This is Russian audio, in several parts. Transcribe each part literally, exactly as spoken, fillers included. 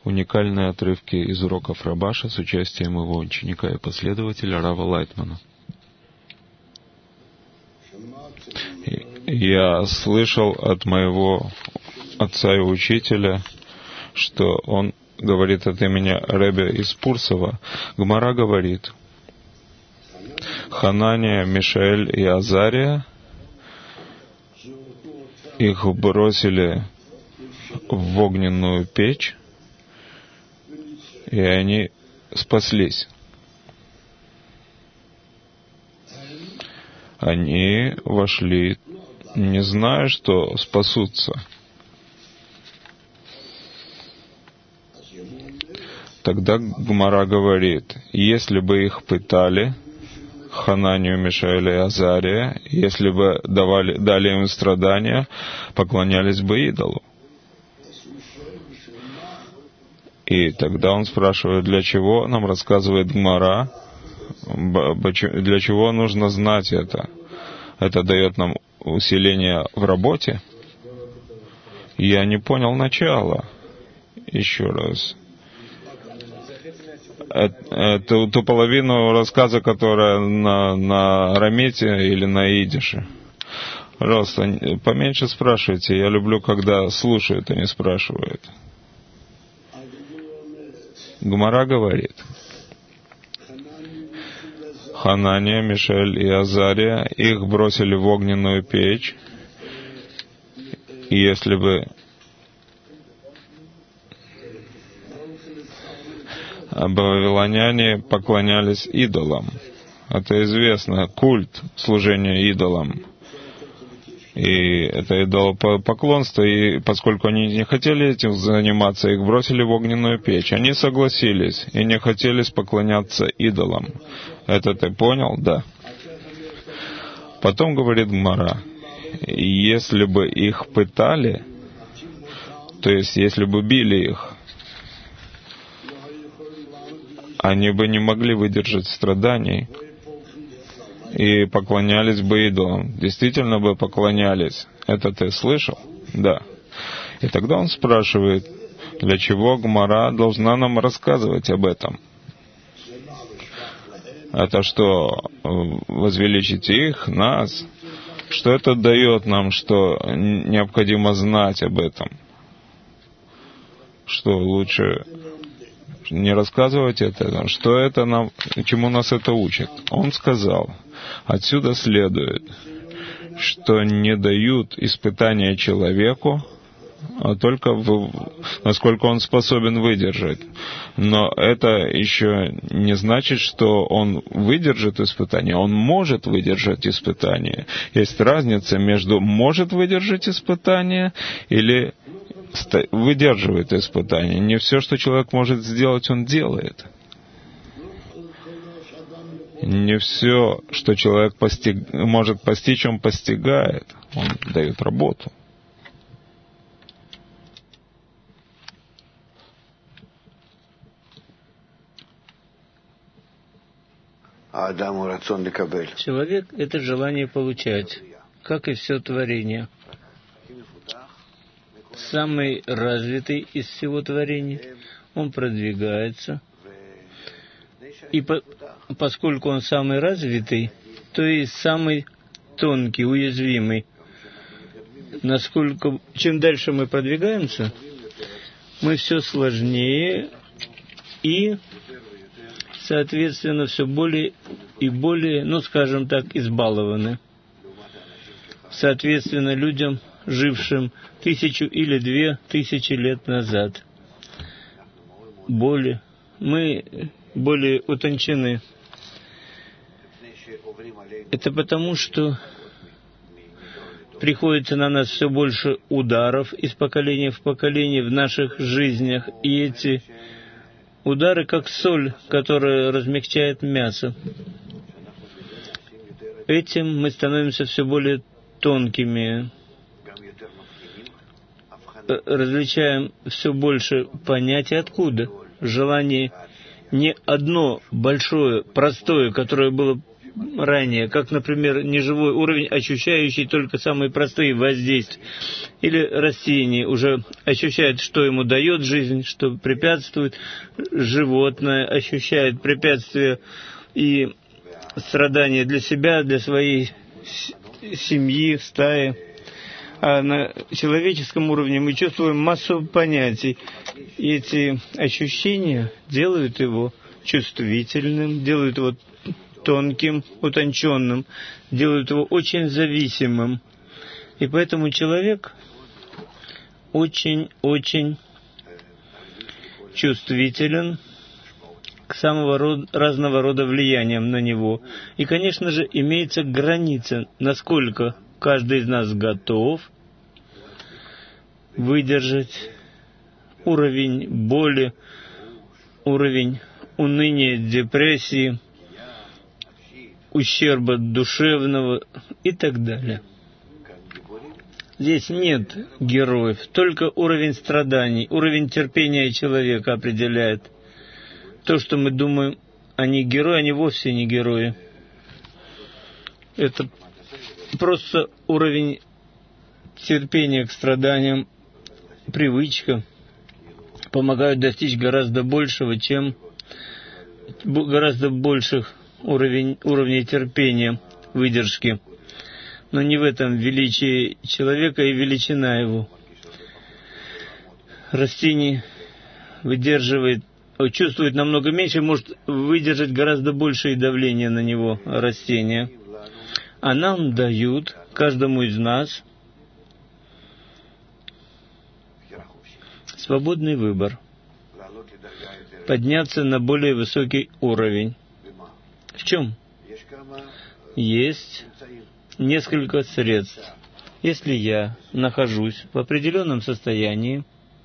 Уникальные отрывки из уроков Рабаша с участием его ученика и последователя Рава Лайтмана. Я слышал от моего отца и учителя, что он говорит от имени Ребе из Пурсова. Гмара говорит: Ханания, Мишаэль и Азария, их бросили в огненную печь, и они спаслись. Они вошли, не зная, что спасутся. Тогда Гмара говорит: если бы их пытали, Хананию, Мишаэля и Азария, если бы давали, дали им страдания, поклонялись бы идолу. И тогда он спрашивает, для чего нам рассказывает Гмара, для чего нужно знать это. Это дает нам усиление в работе. Я не понял начала. Еще раз. Эту ту половину рассказа, которая на, на арамите или на идише. Пожалуйста, поменьше спрашивайте. Я люблю, когда слушают, а не спрашивают. Гмара говорит: Ханания, Мишаэль и Азария, их бросили в огненную печь, и если бы вавилоняне поклонялись идолам, это известно, культ служения идолам, и это идолопоклонство, и поскольку они не хотели этим заниматься, их бросили в огненную печь. Они согласились и не хотели поклоняться идолам. Это ты понял? Да. Потом говорит Гмара: если бы их пытали, то есть если бы били их, они бы не могли выдержать страданий и поклонялись бы идолам. Действительно бы поклонялись. Это ты слышал? Да. И тогда он спрашивает, для чего Гмара должна нам рассказывать об этом? Это что, возвеличить их, нас? Что это дает нам, что необходимо знать об этом? Что лучше не рассказывать это? Что это нам, чему нас это учит? Он сказал: отсюда следует, что не дают испытания человеку, а только в, насколько он способен выдержать. Но это еще не значит, что он выдержит испытание. Он может выдержать испытание. Есть разница между может выдержать испытание или выдерживает испытание. Не все, что человек может сделать, он делает. Не все, что человек постиг, может постичь, он постигает. Он дает работу. Человек — это желание получать, как и все творение. Самый развитый из всего творения, он продвигается. И по, поскольку он самый развитый, то и самый тонкий, уязвимый. Насколько, чем дальше мы продвигаемся, мы все сложнее и, соответственно, все более и более, ну, скажем так, избалованы. Соответственно, людям, жившим тысячу или две тысячи лет назад, более, мы более утончены. Это потому, что приходится на нас все больше ударов из поколения в поколение в наших жизнях, и эти удары как соль, которая размягчает мясо. Этим мы становимся все более тонкими, различаем все больше понятий, откуда. Желание не одно большое, простое, которое было ранее, как, например, неживой уровень, ощущающий только самые простые воздействия, или растение уже ощущает, что ему дает жизнь, что препятствует, животное ощущает препятствия и страдания для себя, для своей семьи, стаи. А на человеческом уровне мы чувствуем массу понятий. И эти ощущения делают его чувствительным, делают его тонким, утонченным, делают его очень зависимым. И поэтому человек очень-очень чувствителен к самого рода, разного рода влияниям на него. И, конечно же, имеется граница, насколько каждый из нас готов выдержать уровень боли, уровень уныния, депрессии, ущерба душевного и так далее. Здесь нет героев, только уровень страданий, уровень терпения человека определяет. То, что мы думаем, они герои, они вовсе не герои. Это просто уровень терпения к страданиям, привычка, помогают достичь гораздо большего, чем гораздо больших уровень, уровней терпения, выдержки. Но не в этом величие человека и величина его. Растение выдерживает, чувствует намного меньше, может выдержать гораздо большее давление на него растения. А нам дают, каждому из нас, свободный выбор. Подняться на более высокий уровень. В чем? Есть несколько средств. Если я нахожусь в определенном состоянии,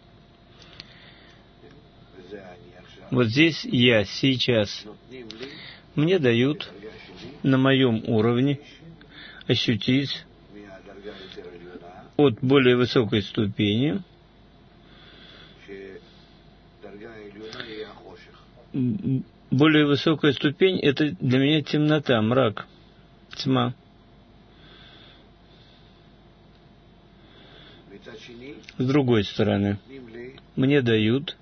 вот здесь я сейчас, мне дают на моем уровне ощутить от более высокой ступени более высокая ступень — это для меня темнота, мрак, тьма. С другой стороны, мне дают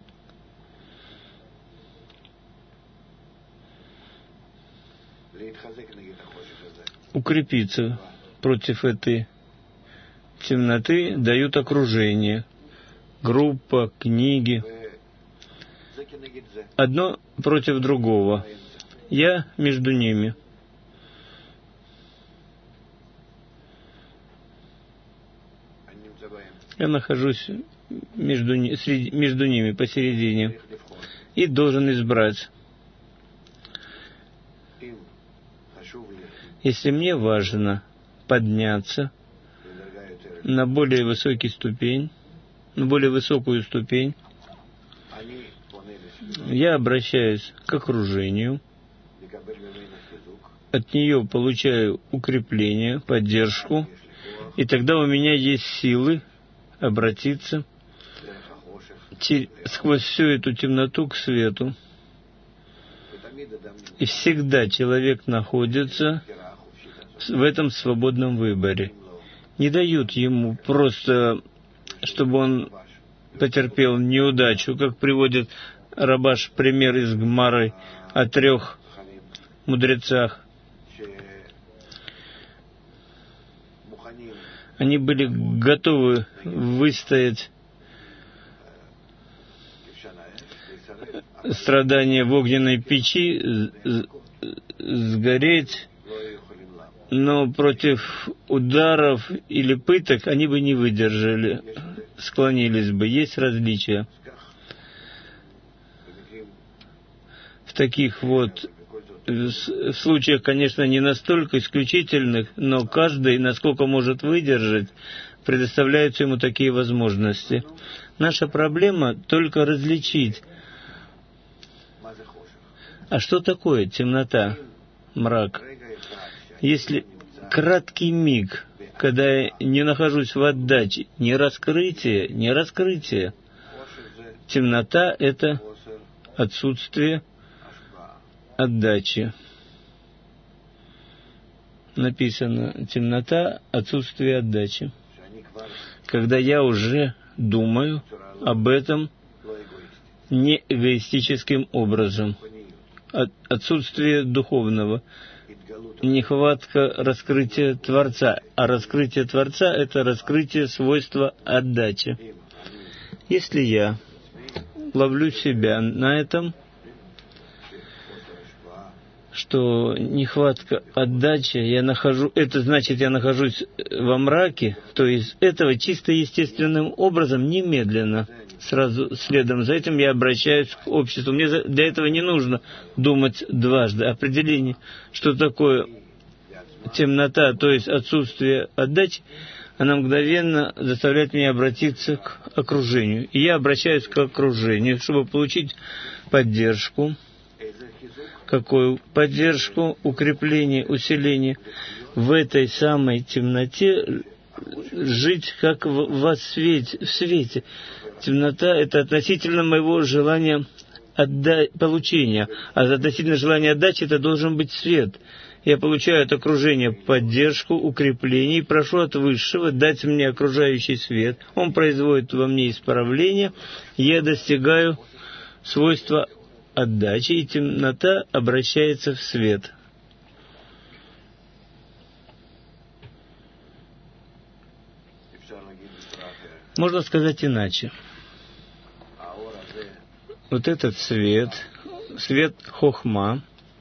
укрепиться против этой темноты, дают окружение, группа, книги. Одно против другого. Я между ними. Я нахожусь между, среди, между ними, посередине, и должен избрать. Если мне важно подняться на более высокий ступень, на более высокую ступень, я обращаюсь к окружению, от нее получаю укрепление, поддержку, и тогда у меня есть силы обратиться сквозь всю эту темноту к свету. И всегда человек находится в этом свободном выборе. Не дают ему просто, чтобы он потерпел неудачу, как приводит Рабаш пример из Гмары о трех мудрецах. Они были готовы выстоять страдания в огненной печи, сгореть, но против ударов или пыток они бы не выдержали, склонились бы. Есть различия. В таких вот в случаях, конечно, не настолько исключительных, но каждый, насколько может выдержать, предоставляются ему такие возможности. Наша проблема только различить. А что такое темнота, мрак? Если краткий миг, когда я не нахожусь в отдаче, не раскрытие, не раскрытие. Темнота — это отсутствие отдачи. написано темнота, отсутствие отдачи. Когда я уже думаю об этом не эгоистическим образом. Отсутствие духовного, нехватка раскрытия Творца. А раскрытие Творца — это раскрытие свойства отдачи. Если я ловлю себя на этом, что нехватка отдачи, я нахожу, это значит, я нахожусь во мраке, то есть этого чисто естественным образом, немедленно, сразу следом за этим я обращаюсь к обществу. Мне для этого не нужно думать дважды. Определение, что такое темнота, то есть отсутствие отдачи, она мгновенно заставляет меня обратиться к окружению. И я обращаюсь к окружению, чтобы получить поддержку. Какую поддержку, укрепление, усиление в этой самой темноте, жить как в, в свете, в свете. Темнота — это относительно моего желания отда- получения, а относительно желания отдачи это должен быть свет. Я получаю от окружения поддержку, укрепление и прошу от Высшего дать мне окружающий свет. Он производит во мне исправление, я достигаю свойства отдачи, и темнота обращается в свет. Можно сказать иначе. Вот этот свет, свет хохма,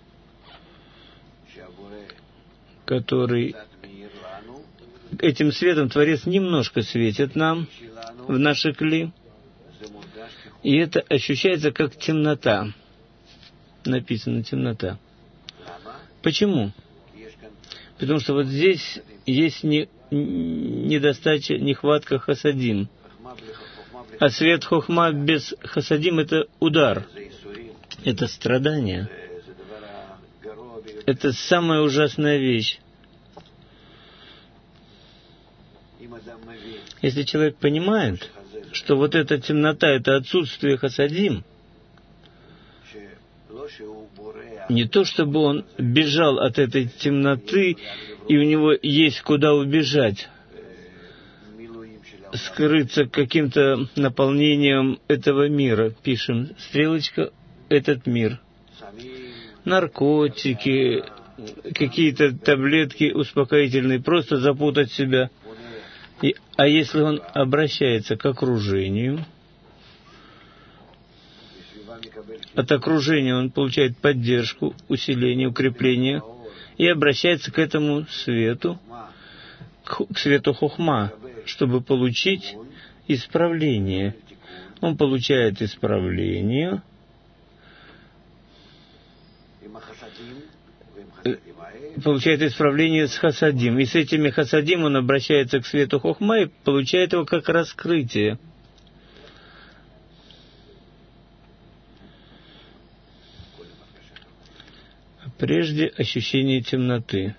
который этим светом Творец немножко светит нам в наши кли, и это ощущается как темнота. Написано темнота. Почему? Потому что вот здесь есть не, недостача, нехватка хасадим. А свет хохма без хасадим — это удар. Это страдание. Это самая ужасная вещь. Если человек понимает, что вот эта темнота — это отсутствие хасадим, не то чтобы он бежал от этой темноты, и у него есть куда убежать, скрыться каким-то наполнением этого мира. Пишем, стрелочка, этот мир. Наркотики, какие-то таблетки успокоительные, просто запутать себя. И, а если он обращается к окружению, от окружения он получает поддержку, усиление, укрепление, и обращается к этому свету, к, к свету хохма, чтобы получить исправление. Он получает исправление, получает исправление с хасадим. И с этими хасадим он обращается к свету хохма и получает его как раскрытие. Прежде ощущение темноты.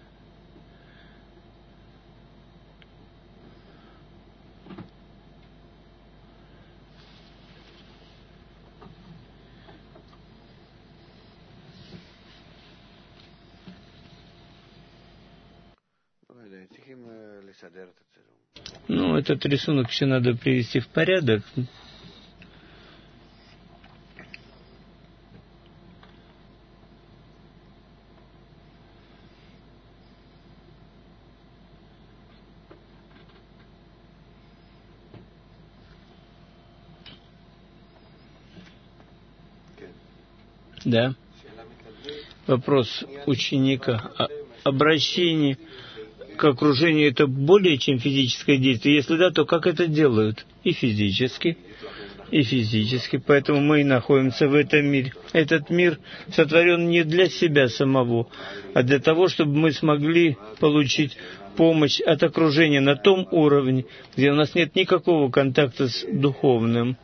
Ну, этот рисунок еще надо привести в порядок. Да. Вопрос ученика. Обращение к окружению — это более чем физическое действие? Если да, то как это делают? И физически, и физически. Поэтому мы и находимся в этом мире. Этот мир сотворен не для себя самого, а для того, чтобы мы смогли получить помощь от окружения на том уровне, где у нас нет никакого контакта с духовным.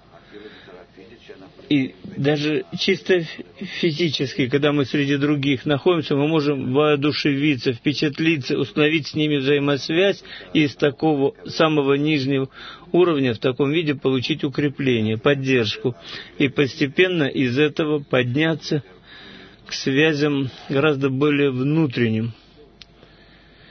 И даже чисто физически, когда мы среди других находимся, мы можем воодушевиться, впечатлиться, установить с ними взаимосвязь и из такого самого нижнего уровня в таком виде получить укрепление, поддержку. И постепенно из этого подняться к связям гораздо более внутренним.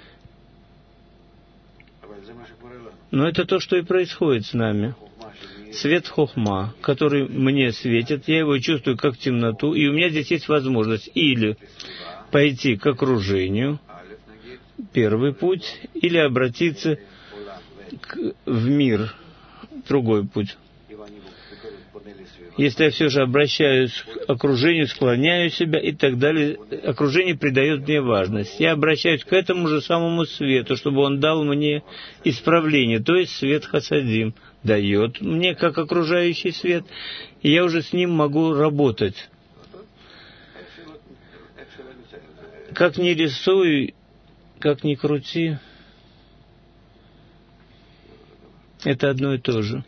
Но это то, что и происходит с нами. Свет хохма, который мне светит, я его чувствую как темноту, и у меня здесь есть возможность или пойти к окружению, первый путь, или обратиться к, в мир, другой путь. Если я все же обращаюсь к окружению, склоняю себя и так далее, окружение придает мне важность. Я обращаюсь к этому же самому свету, чтобы он дал мне исправление, то есть свет хасадим дает мне как окружающий свет, и я уже с ним могу работать. Как ни рисуй, как ни крути, это одно и то же.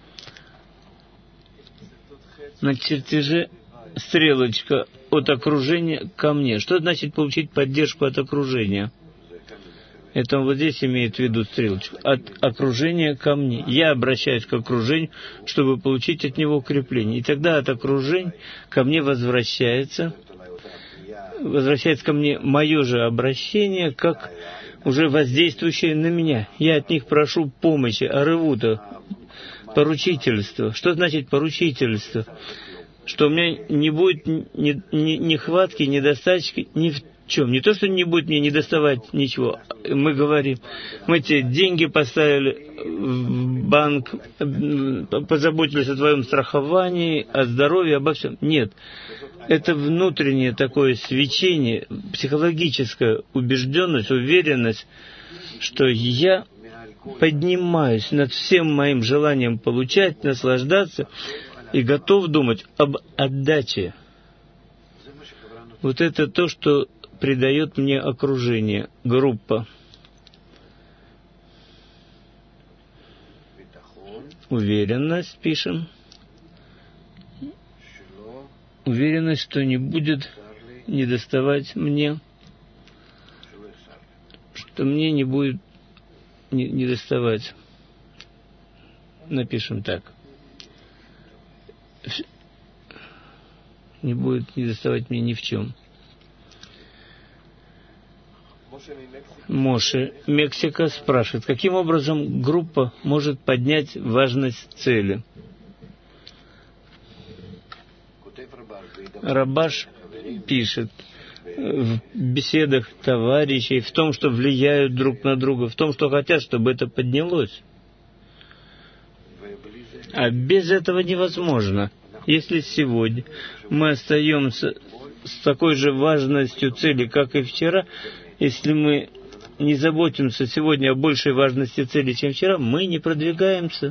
На чертеже стрелочка от окружения ко мне. Что значит получить поддержку от окружения? Это он вот здесь имеет в виду стрелочку. От окружения ко мне. Я обращаюсь к окружению, чтобы получить от него укрепление. И тогда от окружения ко мне возвращается, возвращается ко мне мое же обращение, как уже воздействующее на меня. Я от них прошу помощи, арывута, поручительство. Что значит поручительство? Что у меня не будет ни, ни, нехватки, недостаточки ни в чем. Не то, что не будет мне недоставать ничего. Мы говорим, мы тебе деньги поставили в банк, позаботились о твоем страховании, о здоровье, обо всем. Нет. Это внутреннее такое свечение, психологическая убежденность, уверенность, что я поднимаюсь над всем моим желанием получать, наслаждаться и готов думать об отдаче. Вот это то, что придает мне окружение, группа. Уверенность, пишем. Уверенность, что не будет недоставать мне, что мне не будет не, недоставать. Напишем так. Не будет недоставать мне ни в чем. Моше, Мексика, спрашивает, каким образом группа может поднять важность цели? Рабаш пишет в беседах товарищей, в том, что влияют друг на друга, в том, что хотят, чтобы это поднялось. А без этого невозможно. Если сегодня мы остаемся с такой же важностью цели, как и вчера, если мы не заботимся сегодня о большей важности цели, чем вчера, мы не продвигаемся.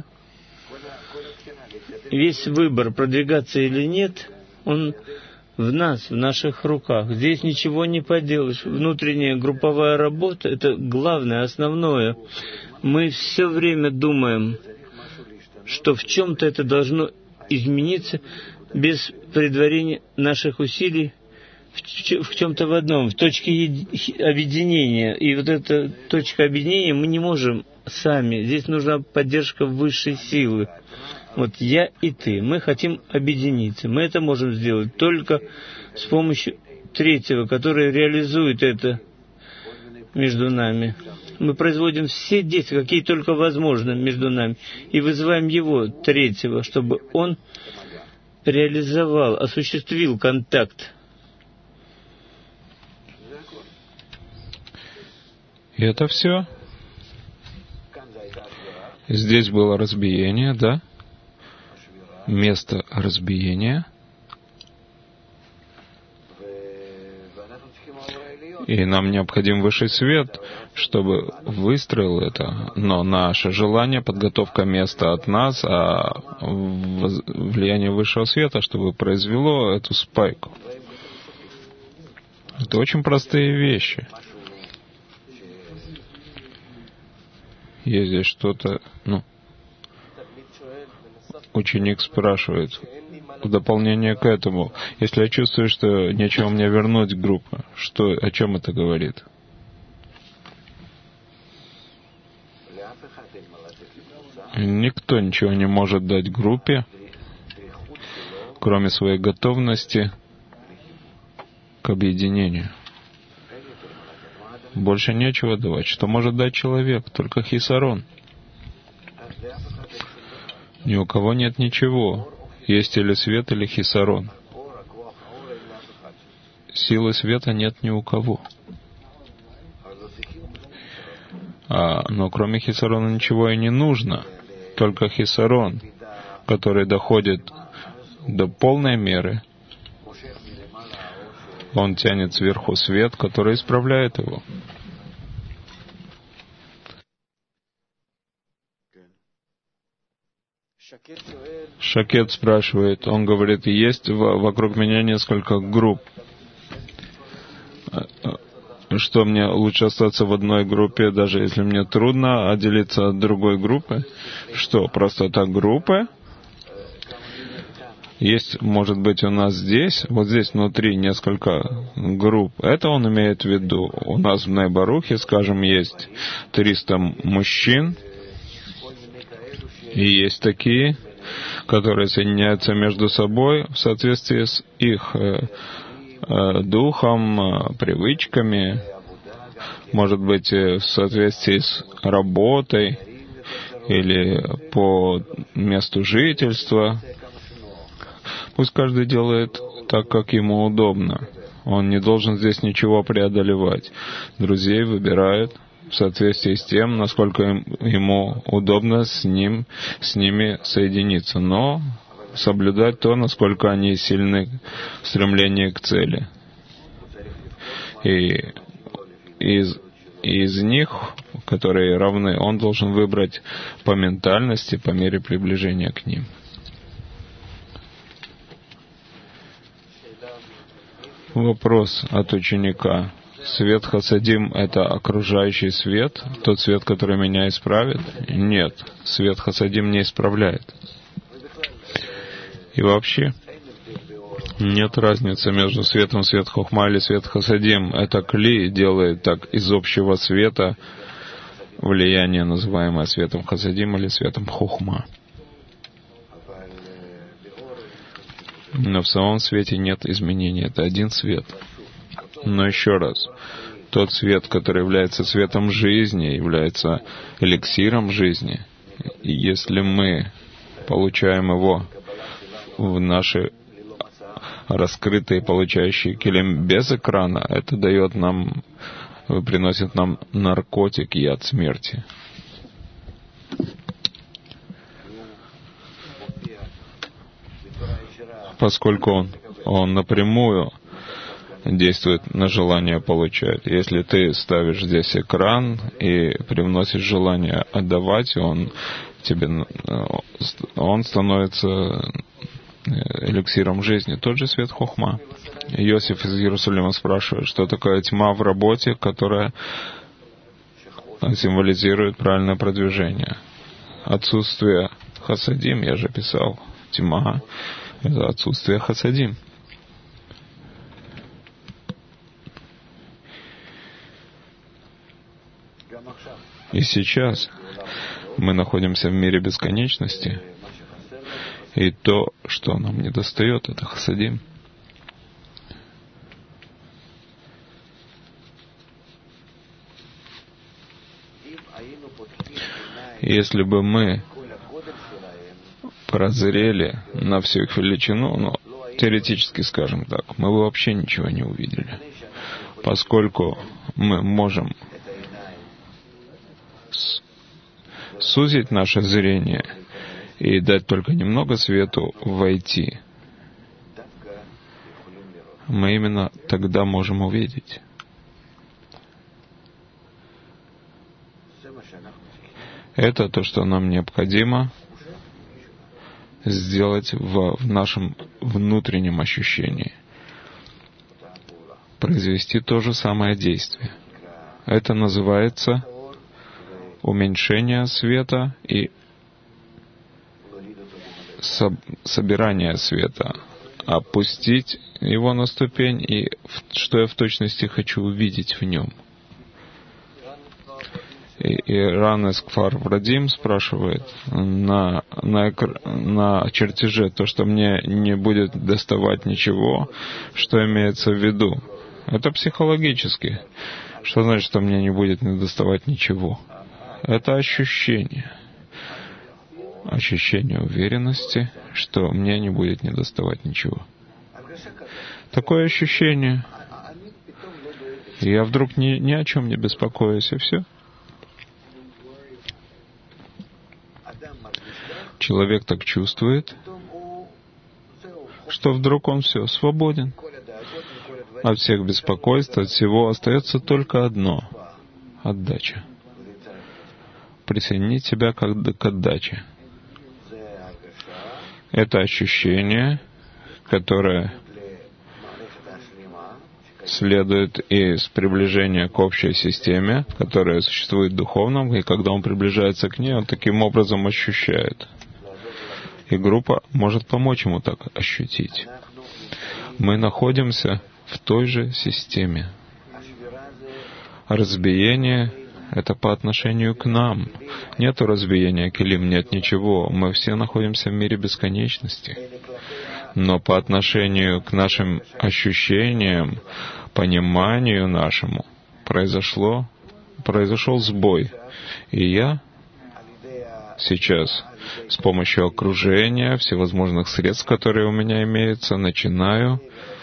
Весь выбор, продвигаться или нет, он в нас, в наших руках. Здесь ничего не поделаешь. Внутренняя групповая работа — это главное, основное. Мы все время думаем, что в чем-то это должно измениться без предварения наших усилий в чем-то в одном, в точке объединения. И вот эта точка объединения мы не можем сами. Здесь нужна поддержка высшей силы. Вот я и ты, мы хотим объединиться. Мы это можем сделать только с помощью третьего, который реализует это между нами. Мы производим все действия, какие только возможно между нами, и вызываем его, третьего, чтобы он реализовал, осуществил контакт. И это все? Здесь было разбиение, да? Место разбиения. И нам необходим высший свет, чтобы выстроил это. Но наше желание, подготовка места от нас, а влияние высшего света, чтобы произвело эту спайку. Это очень простые вещи. Есть здесь что-то, ну, ученик спрашивает, в дополнение к этому, если я чувствую, что нечего мне вернуть группу, что, о чем это говорит? Никто ничего не может дать группе, кроме своей готовности к объединению. Больше нечего давать. Что может дать человек? Только хисарон. Ни у кого нет ничего. Есть или свет, или хисарон. Силы света нет ни у кого. А, но кроме хисарона ничего и не нужно. Только хисарон, который доходит до полной меры, он тянет сверху свет, который исправляет его. Шакет спрашивает, он говорит, есть вокруг меня несколько групп. Что мне лучше остаться в одной группе, даже если мне трудно отделиться от другой группы? Что, просто так группы? Есть, может быть, у нас здесь, вот здесь внутри несколько групп. Это он имеет в виду. У нас в Найбарухе, скажем, есть триста мужчин, и есть такие, которые соединяются между собой в соответствии с их духом, привычками, может быть, в соответствии с работой или по месту жительства. Пусть каждый делает так, как ему удобно. Он не должен здесь ничего преодолевать. Друзей выбирают в соответствии с тем, насколько ему удобно с ним, с ними соединиться. Но соблюдать то, насколько они сильны в стремлении к цели. И из, из них, которые равны, он должен выбрать по ментальности, по мере приближения к ним. Вопрос от ученика. Свет Хасадим — это окружающий свет, тот свет, который меня исправит? Нет, свет Хасадим не исправляет. И вообще нет разницы между светом свет Хохма или свет Хасадим. Это Кли делает так из общего света влияние, называемое светом Хасадим или светом Хохма. Но в самом свете нет изменений. Это один свет. Но еще раз, тот свет, который является светом жизни, является эликсиром жизни. И если мы получаем его в наши раскрытые, получающие килим без экрана, это дает нам, приносит нам наркотик, яд смерти. Поскольку он, он напрямую действует на желание получать. Если ты ставишь здесь экран и привносишь желание отдавать, он тебе, он становится эликсиром жизни. Тот же свет Хохма. Йосиф из Иерусалима спрашивает, что такое тьма в работе, которая символизирует правильное продвижение. Отсутствие хасадим, я же писал, тьма — это отсутствие хасадим. И сейчас мы находимся в мире бесконечности, и то, что нам недостает, это хасадим. Если бы мы прозрели на всю их величину, ну, теоретически скажем так, мы бы вообще ничего не увидели, поскольку мы можем сузить наше зрение и дать только немного свету войти. Мы именно тогда можем увидеть. Это то, что нам необходимо сделать в, в нашем внутреннем ощущении. Произвести то же самое действие. Это называется уменьшение света и соб- собирание света. Опустить его на ступень, и что я в точности хочу увидеть в нем. И, и Ранес Кфар Врадим спрашивает на, на, на чертеже то, что мне не будет доставать ничего, что имеется в виду. Это психологически. Что значит, что мне не будет недоставать ничего? Это ощущение. ощущение уверенности, что мне не будет недоставать ничего. Такое ощущение. И я вдруг ни, ни о чем не беспокоюсь, и все. Человек так чувствует, что вдруг он все, свободен. От всех беспокойств, от всего остается только одно — отдача. Присоединить себя к отдаче. Это ощущение, которое следует из приближения к общей системе, которая существует в духовном, и когда он приближается к ней, он таким образом ощущает. И группа может помочь ему так ощутить. Мы находимся в той же системе. Разбиение — это по отношению к нам. Нету разбиения килим, нет ничего. Мы все находимся в мире бесконечности. Но по отношению к нашим ощущениям, пониманию нашему, произошло, произошел сбой. И я сейчас с помощью окружения, всевозможных средств, которые у меня имеются, начинаю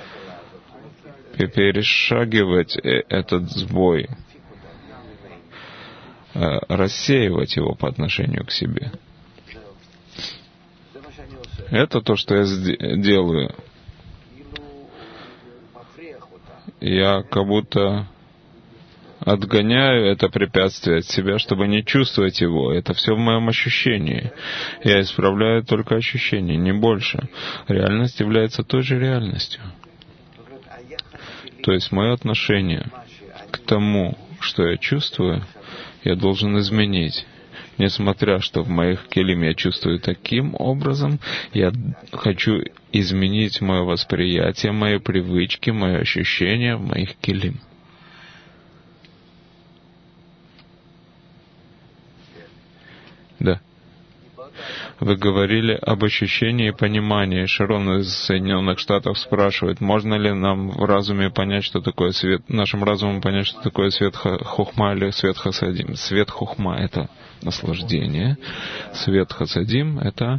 перешагивать этот сбой, рассеивать его по отношению к себе. Это то, что я делаю. Я как будто отгоняю это препятствие от себя, чтобы не чувствовать его. Это все в моем ощущении. Я исправляю только ощущение, не больше. Реальность является той же реальностью. То есть мое отношение к тому, что я чувствую, я должен изменить. Несмотря, что в моих келим я чувствую таким образом, я хочу изменить мое восприятие, мои привычки, мои ощущения в моих келим. Да. Вы говорили об ощущении и понимании. Шарон из Соединенных Штатов спрашивает, можно ли нам в разуме понять, что такое свет, нашим разумом понять, что такое свет хохма или свет хасадим. Свет хохма — это наслаждение. Свет хасадим — это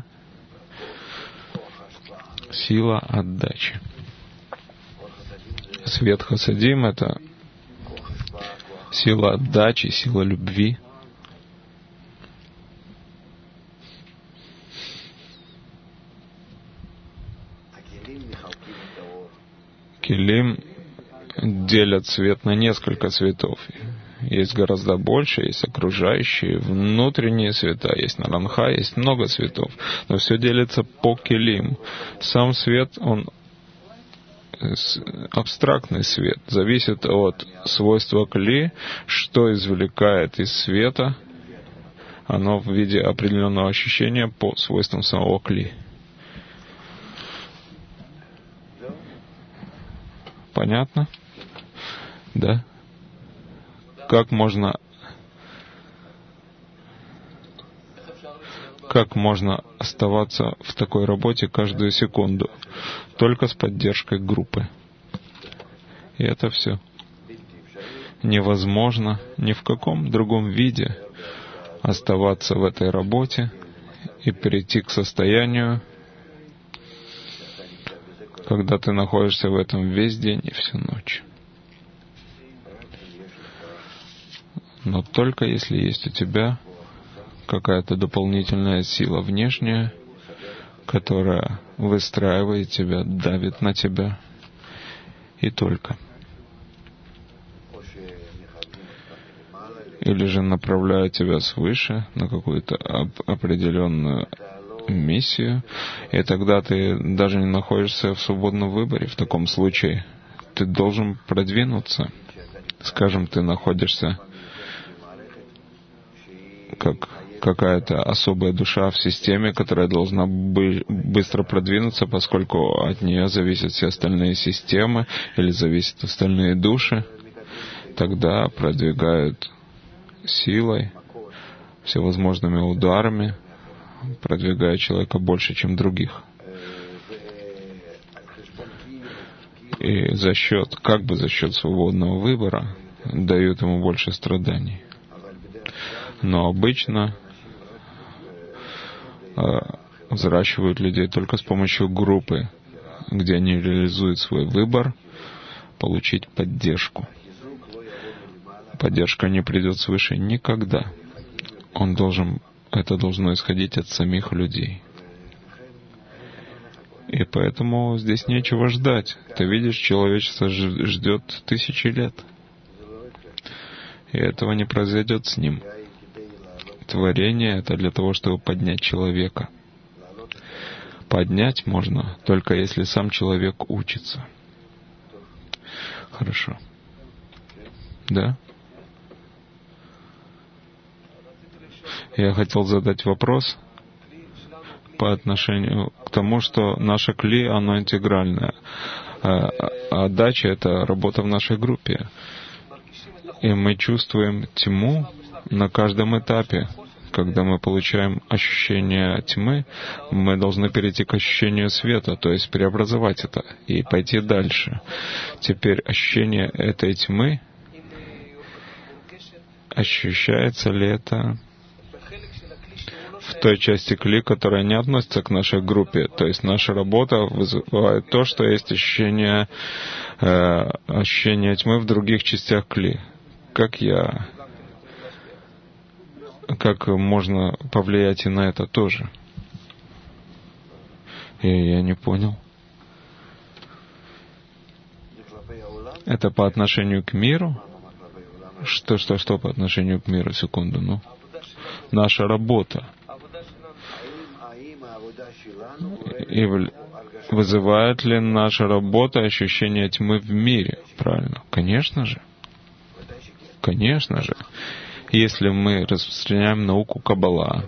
сила отдачи. Свет хасадим — это сила отдачи, сила любви. Келим делят свет на несколько цветов. Есть гораздо больше, есть окружающие, внутренние цвета, есть наранха, есть много цветов. Но все делится по келим. Сам свет, он абстрактный свет, зависит от свойства кли, что извлекает из света, оно в виде определенного ощущения по свойствам самого кли. Понятно? Да? Как можно, как можно оставаться в такой работе каждую секунду? Только с поддержкой группы. И это все. Невозможно ни в каком другом виде оставаться в этой работе и перейти к состоянию, когда ты находишься в этом весь день и всю ночь. Но только если есть у тебя какая-то дополнительная сила внешняя, которая выстраивает тебя, давит на тебя, и только. Или же направляет тебя свыше на какую-то определенную миссию, и тогда ты даже не находишься в свободном выборе. В таком случае ты должен продвинуться. Скажем, ты находишься как какая-то особая душа в системе, которая должна бы быстро продвинуться, поскольку от нее зависят все остальные системы или зависят остальные души. Тогда продвигают силой, всевозможными ударами, продвигая человека больше, чем других. И за счет, как бы за счет свободного выбора, дают ему больше страданий. Но обычно взращивают людей только с помощью группы, где они реализуют свой выбор, получить поддержку. Поддержка не придет свыше никогда. Он должен, это должно исходить от самих людей. И поэтому здесь нечего ждать. Ты видишь, человечество ждет тысячи лет. И этого не произойдет с ним. Творение — это для того, чтобы поднять человека. Поднять можно только если сам человек учится. Хорошо. Да? Я хотел задать вопрос по отношению к тому, что наша кли, оно интегральное. А отдача — это работа в нашей группе. И мы чувствуем тьму на каждом этапе. Когда мы получаем ощущение тьмы, мы должны перейти к ощущению света, то есть преобразовать это и пойти дальше. Теперь ощущение этой тьмы, ощущается ли это в той части кли, которая не относится к нашей группе? То есть наша работа вызывает то, что есть ощущение, э, ощущение тьмы в других частях кли. Как я... Как можно повлиять и на это тоже? И я не понял. Это по отношению к миру? Что, что, что по отношению к миру? Секунду, ну. Наша работа. И вызывает ли наша работа ощущение тьмы в мире? Правильно? Конечно же. Конечно же. Если мы распространяем науку Каббала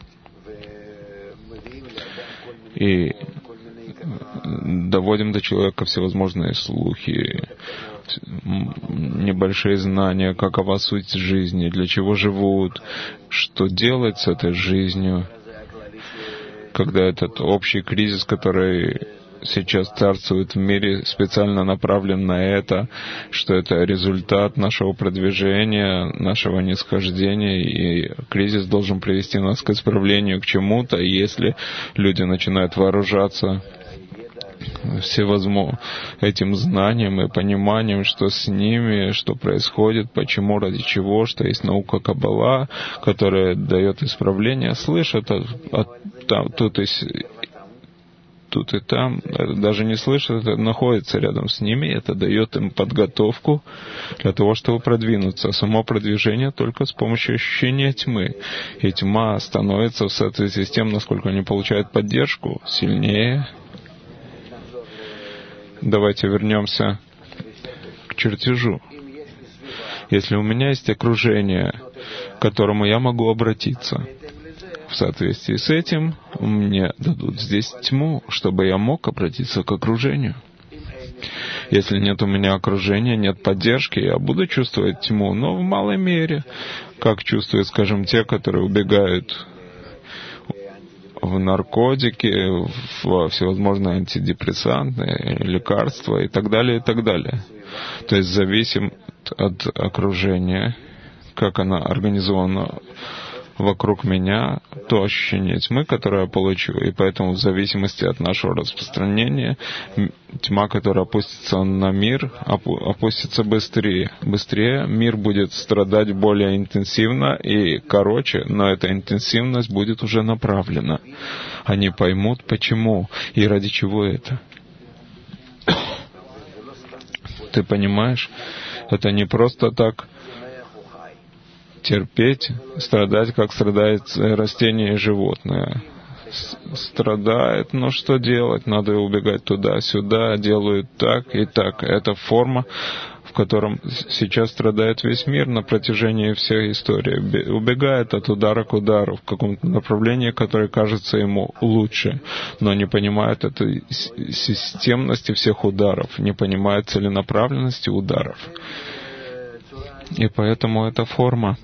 и доводим до человека всевозможные слухи, небольшие знания, какова суть жизни, для чего живут, что делать с этой жизнью, когда этот общий кризис, который сейчас царствует в мире, специально направлен на это, что это результат нашего продвижения, нашего нисхождения, и кризис должен привести нас к исправлению, к чему-то. И если люди начинают вооружаться всевозможным этим знанием и пониманием, что с ними, что происходит, почему, ради чего, что есть наука Каббала, которая дает исправление, слышат от, от, там, тут и тут и там, даже не слышат, это находится рядом с ними, это дает им подготовку для того, чтобы продвинуться. Само продвижение только с помощью ощущения тьмы. И тьма становится в соответствии с тем, насколько они получают поддержку, сильнее. Давайте вернемся к чертежу. Если у меня есть окружение, к которому я могу обратиться, в соответствии с этим мне дадут здесь тьму, чтобы я мог обратиться к окружению. Если нет у меня окружения, нет поддержки, я буду чувствовать тьму, но в малой мере, как чувствуют, скажем, те, которые убегают в наркотики, в всевозможные антидепрессантные лекарства и так далее, и так далее. То есть зависим от окружения, как она организована вокруг меня, то ощущение тьмы, которое я получу, и поэтому в зависимости от нашего распространения, тьма, которая опустится на мир, опустится быстрее. Быстрее мир будет страдать более интенсивно и короче, но эта интенсивность будет уже направлена. Они поймут, почему и ради чего это. Ты понимаешь? Это не просто так терпеть, страдать, как страдает растение и животное. Страдает, но что делать? Надо убегать туда-сюда, делают так и так. Это форма, в котором сейчас страдает весь мир на протяжении всей истории. Убегает от удара к удару в каком-то направлении, которое кажется ему лучше, но не понимает этой системности всех ударов, не понимает целенаправленности ударов. И поэтому эта форма,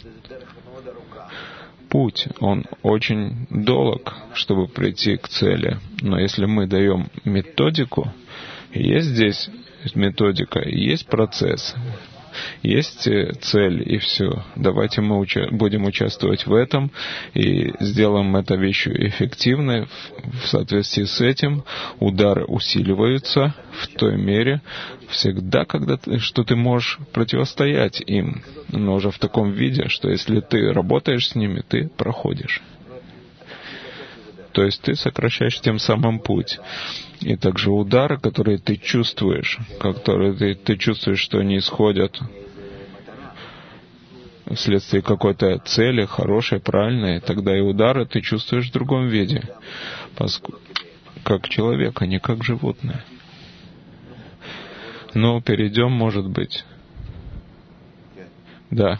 путь, он очень долг, чтобы прийти к цели. Но если мы даем методику, есть здесь методика, есть процесс. Есть цель, и все. Давайте мы уча- будем участвовать в этом и сделаем это вещью эффективной. В соответствии с этим удары усиливаются в той мере, всегда, когда ты, что ты можешь противостоять им, но уже в таком виде, что если ты работаешь с ними, ты проходишь. То есть ты сокращаешь тем самым путь. И также удары, которые ты чувствуешь, которые ты, ты чувствуешь, что они исходят вследствие какой-то цели, хорошей, правильной, тогда и удары ты чувствуешь в другом виде, как человек, а не как животное. Ну, перейдем, может быть. Да.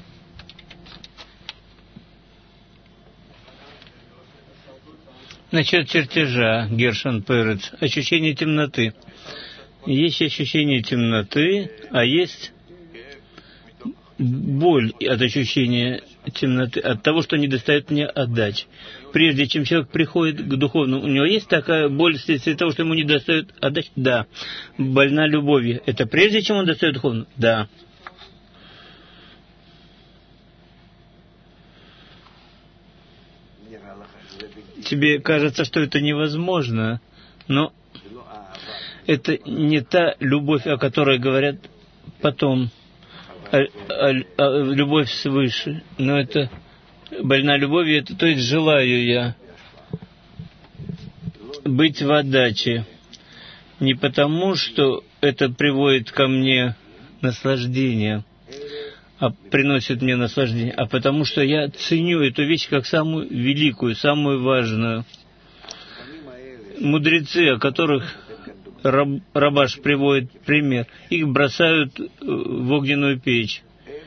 Насчет чертежа, Гершон Перец, ощущение темноты. Есть ощущение темноты, а есть боль от ощущения темноты, от того, что не достает мне отдачи. Прежде чем человек приходит к духовному, у него есть такая боль вследствие того, что ему не достает отдачи? Да. Больна любовью. Это прежде чем он достает духовную? Да. Тебе кажется, что это невозможно, но это не та любовь, о которой говорят потом, а, а, а, любовь свыше. Но это больна любовью, это, то есть желаю я быть в отдаче. Не потому, что это приводит ко мне наслаждение, а приносит мне наслаждение, а потому что я ценю эту вещь как самую великую, самую важную. Мудрецы, о которых Раб, Рабаш приводит пример, их бросают в огненную печь.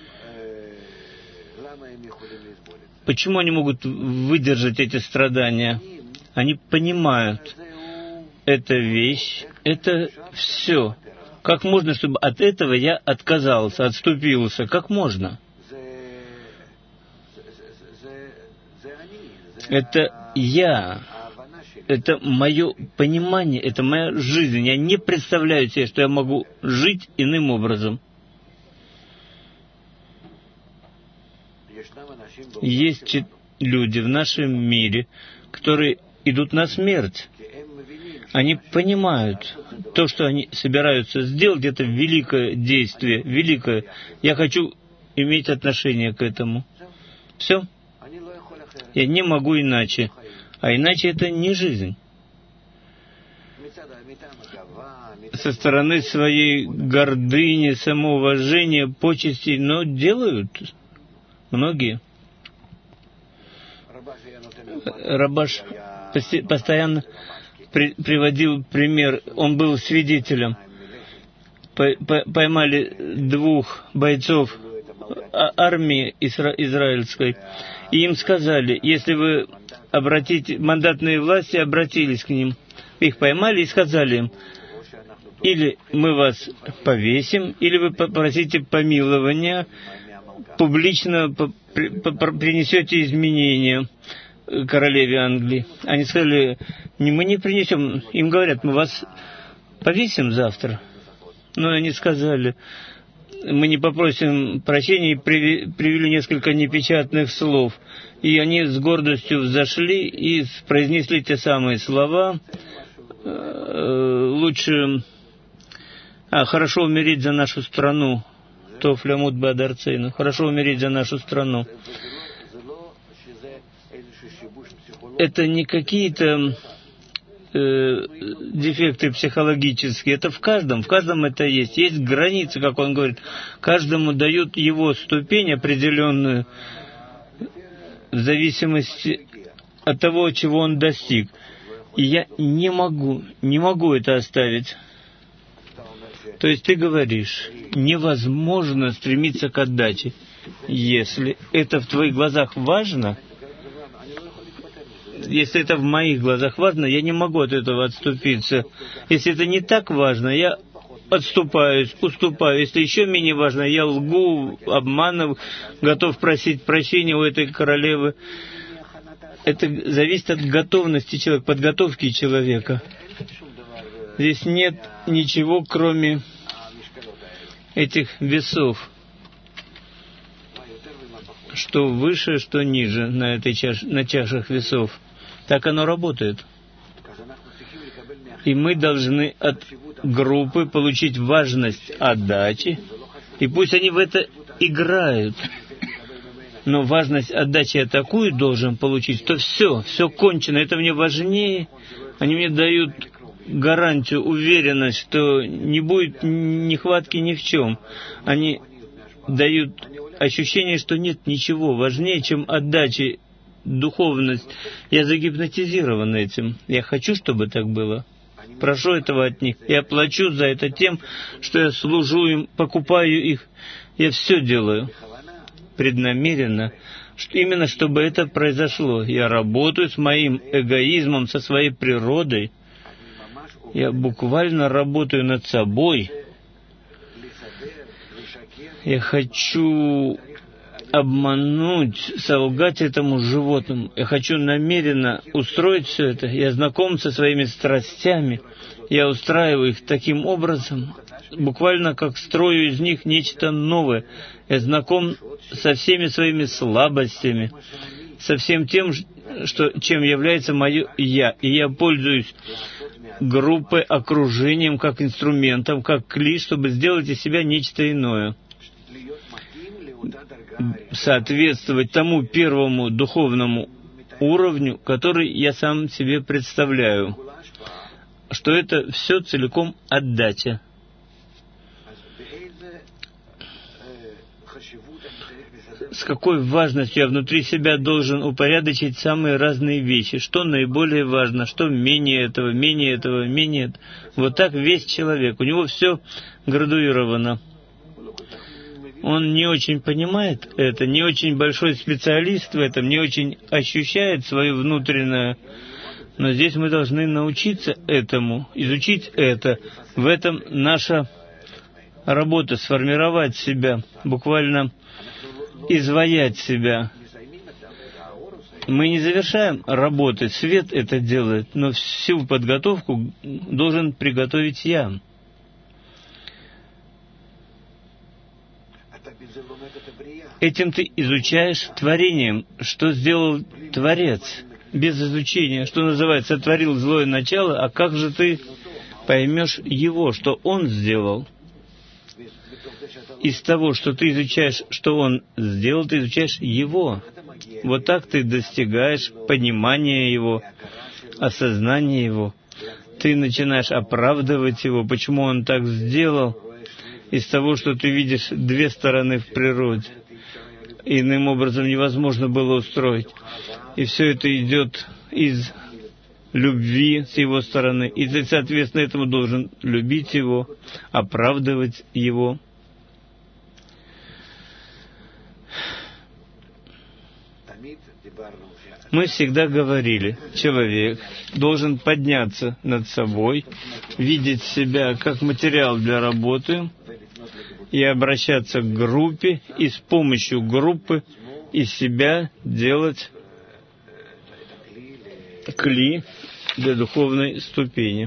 Почему они могут выдержать эти страдания? Они понимают, эта вещь, это все. Как можно, чтобы от этого я отказался, отступился? Как можно? Это я. Это мое понимание, это моя жизнь. Я не представляю себе, что я могу жить иным образом. Есть люди в нашем мире, которые идут на смерть. Они понимают то, что они собираются сделать, это великое действие, великое. Я хочу иметь отношение к этому. Все. Я не могу иначе. А иначе это не жизнь. Со стороны своей гордыни, самоуважения, почестей, но делают многие. Рабаш постоянно при, приводил пример, он был свидетелем. Поймали двух бойцов армии изра- израильской, и им сказали, если вы обратите, мандатные власти обратились к ним, их поймали и сказали им, или мы вас повесим, или вы попросите помилования, публично принесете изменения королеве Англии. Они сказали, мы не принесем. Им говорят, мы вас повесим завтра. Но они сказали, мы не попросим прощения, и привели несколько непечатных слов. И они с гордостью взошли и произнесли те самые слова. Лучше... А, хорошо умереть за нашу страну. Тов лямут бадарцейну. Хорошо умереть за нашу страну. Это не какие-то э, дефекты психологические. Это в каждом. В каждом это есть. Есть границы, как он говорит. Каждому дают его ступень определенную в зависимости от того, чего он достиг. И я не могу, не могу это оставить. То есть ты говоришь, невозможно стремиться к отдаче. Если это в твоих глазах важно, если это в моих глазах важно, я не могу от этого отступиться. Если это не так важно, я отступаюсь, уступаю. Если еще менее важно, я лгу, обманываю, готов просить прощения у этой королевы. Это зависит от готовности человека, подготовки человека. Здесь нет ничего, кроме этих весов, что выше, что ниже на этой чаш... на чашах весов. Так оно работает. И мы должны от группы получить важность отдачи, и пусть они в это играют. Но важность отдачи я такую должен получить, что все, все кончено, это мне важнее. Они мне дают гарантию, уверенность, что не будет нехватки ни в чем. Они дают ощущение, что нет ничего важнее, чем отдача, духовность. Я загипнотизирован этим. Я хочу, чтобы так было. Прошу этого от них. Я плачу за это тем, что я служу им, покупаю их. Я все делаю преднамеренно, что именно чтобы это произошло. Я работаю с моим эгоизмом, со своей природой. Я буквально работаю над собой. Я хочу обмануть, солгать этому животному. Я хочу намеренно устроить все это. Я знаком со своими страстями. Я устраиваю их таким образом, буквально как строю из них нечто новое. Я знаком со всеми своими слабостями, со всем тем, что, чем является мое «я». И я пользуюсь группой, окружением, как инструментом, как клей, чтобы сделать из себя нечто иное. Соответствовать тому первому духовному уровню, который я сам себе представляю, что это все целиком отдача. С какой важностью я внутри себя должен упорядочить самые разные вещи, что наиболее важно, что менее этого, менее этого, менее этого. Вот так весь человек, у него все градуировано. Он не очень понимает это, не очень большой специалист в этом, не очень ощущает свое внутреннее. Но здесь мы должны научиться этому, изучить это. В этом наша работа, сформировать себя, буквально изваять себя. Мы не завершаем работы, свет это делает, но всю подготовку должен приготовить я. Этим ты изучаешь творением, что сделал Творец, без изучения, что называется, сотворил злое начало, а как же ты поймешь его, что он сделал? Из того, что ты изучаешь, что он сделал, ты изучаешь его. Вот так ты достигаешь понимания его, осознания его. Ты начинаешь оправдывать его, почему он так сделал, из того, что ты видишь две стороны в природе. Иным образом невозможно было устроить. И все это идет из любви с его стороны. И ты, соответственно, этому должен любить его, оправдывать его. Мы всегда говорили, человек должен подняться над собой, видеть себя как материал для работы и обращаться к группе, и с помощью группы из себя делать кли для духовной ступени.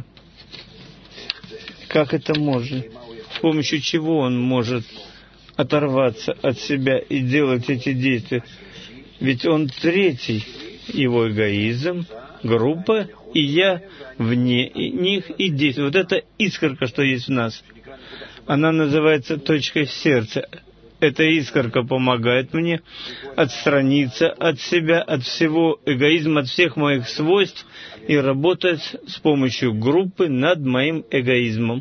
Как это можно? С помощью чего он может оторваться от себя и делать эти действия? Ведь он третий, его эгоизм, группа, и я вне них и действую. Вот эта искорка, что есть в нас, она называется точкой в сердце. Эта искорка помогает мне отстраниться от себя, от всего эгоизма, от всех моих свойств и работать с помощью группы над моим эгоизмом.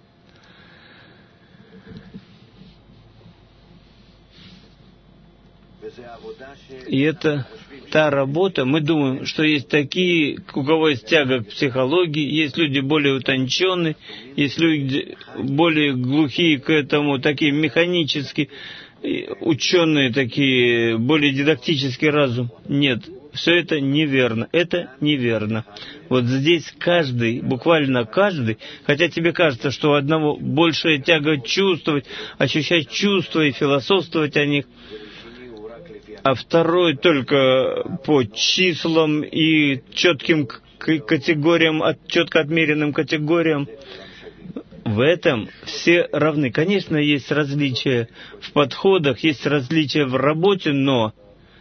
И это та работа, мы думаем, что есть такие, у кого есть тяга к психологии, есть люди более утонченные, есть люди более глухие к этому, такие механические, ученые такие, более дидактический разум. Нет, все это неверно, это неверно. Вот здесь каждый, буквально каждый, хотя тебе кажется, что у одного большая тяга чувствовать, ощущать чувства и философствовать о них, а второй только по числам и четким категориям, четко отмеренным категориям. в этом все равны. Конечно, есть различия в подходах, есть различия в работе, но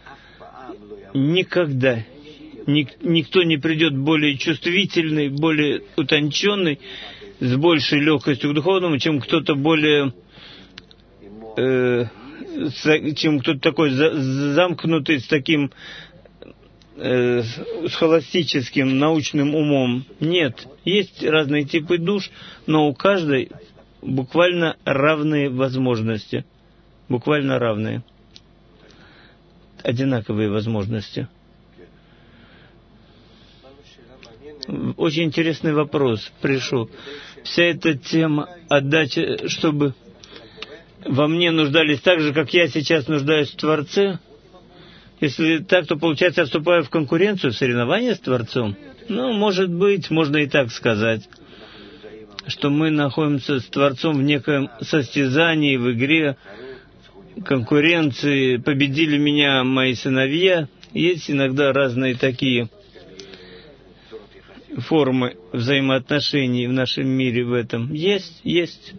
никогда никто не придет более чувствительный, более утонченный, с большей легкостью к духовному, чем кто-то более, э, чем кто-то такой замкнутый, с таким э, с холостическим научным умом. Нет, есть разные типы душ, но у каждой буквально равные возможности. Буквально равные. Одинаковые возможности. Очень интересный вопрос пришел. Вся эта тема отдачи, чтобы во мне нуждались так же, как я сейчас нуждаюсь в Творце. Если так, то, получается, я вступаю в конкуренцию, в соревнование с Творцом. Ну, может быть, можно и так сказать, что мы находимся с Творцом в неком состязании, в игре, конкуренции. Победили меня мои сыновья. Есть иногда разные такие формы взаимоотношений в нашем мире в этом. Есть, есть.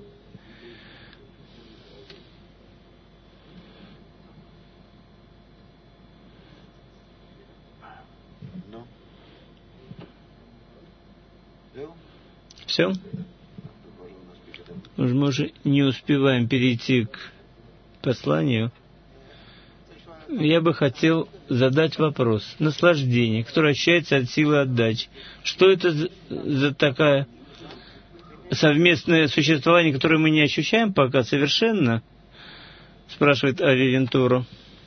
Все? Мы уже не успеваем перейти к посланию. Я бы хотел задать вопрос. Наслаждение, которое ощущается от силы отдачи. Что это за, за такое совместное существование, которое мы не ощущаем пока совершенно? Спрашивает Ави Вентуро.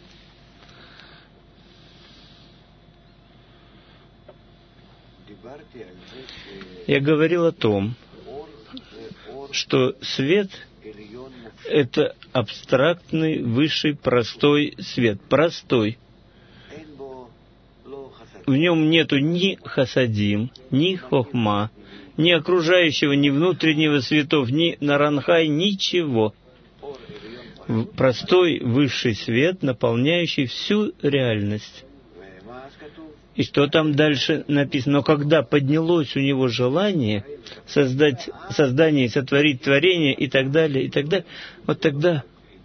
Я говорил о том, что свет — это абстрактный, высший, простой свет. Простой. В нем нету ни хасадим, ни хохма, ни окружающего, ни внутреннего светов, ни наранхай, ничего. Простой, высший свет, наполняющий всю реальность. И что там дальше написано? Но когда поднялось у него желание создать создание, сотворить творение и так далее, и так далее, вот тогда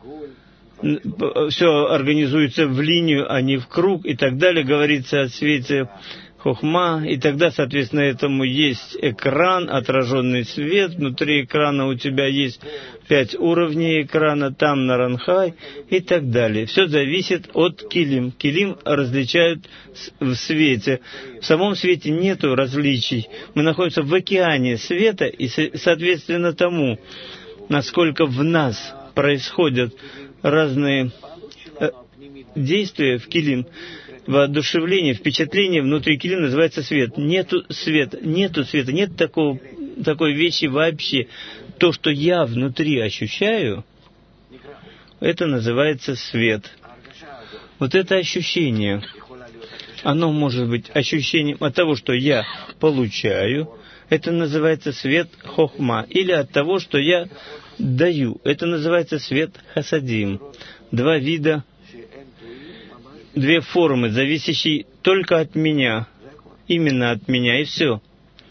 все организуется в линию, а не в круг, и так далее, говорится о свете хохма, и тогда, соответственно, этому есть экран, отраженный свет, внутри экрана у тебя есть пять уровней экрана, там наранхай и так далее. Все зависит от килим. Килим различают в свете. В самом свете нету различий. Мы находимся в океане света, и, соответственно, тому, насколько в нас происходят разные действия в килим, воодушевление, впечатление внутри килим называется свет. Нету света, нету света, нет такого, такой вещи вообще. То, что я внутри ощущаю, это называется свет. Вот это ощущение, оно может быть ощущением от того, что я получаю, это называется свет хохма, или от того, что я даю, это называется свет хасадим. Два вида, две формы, зависящие только от меня, именно от меня, и все.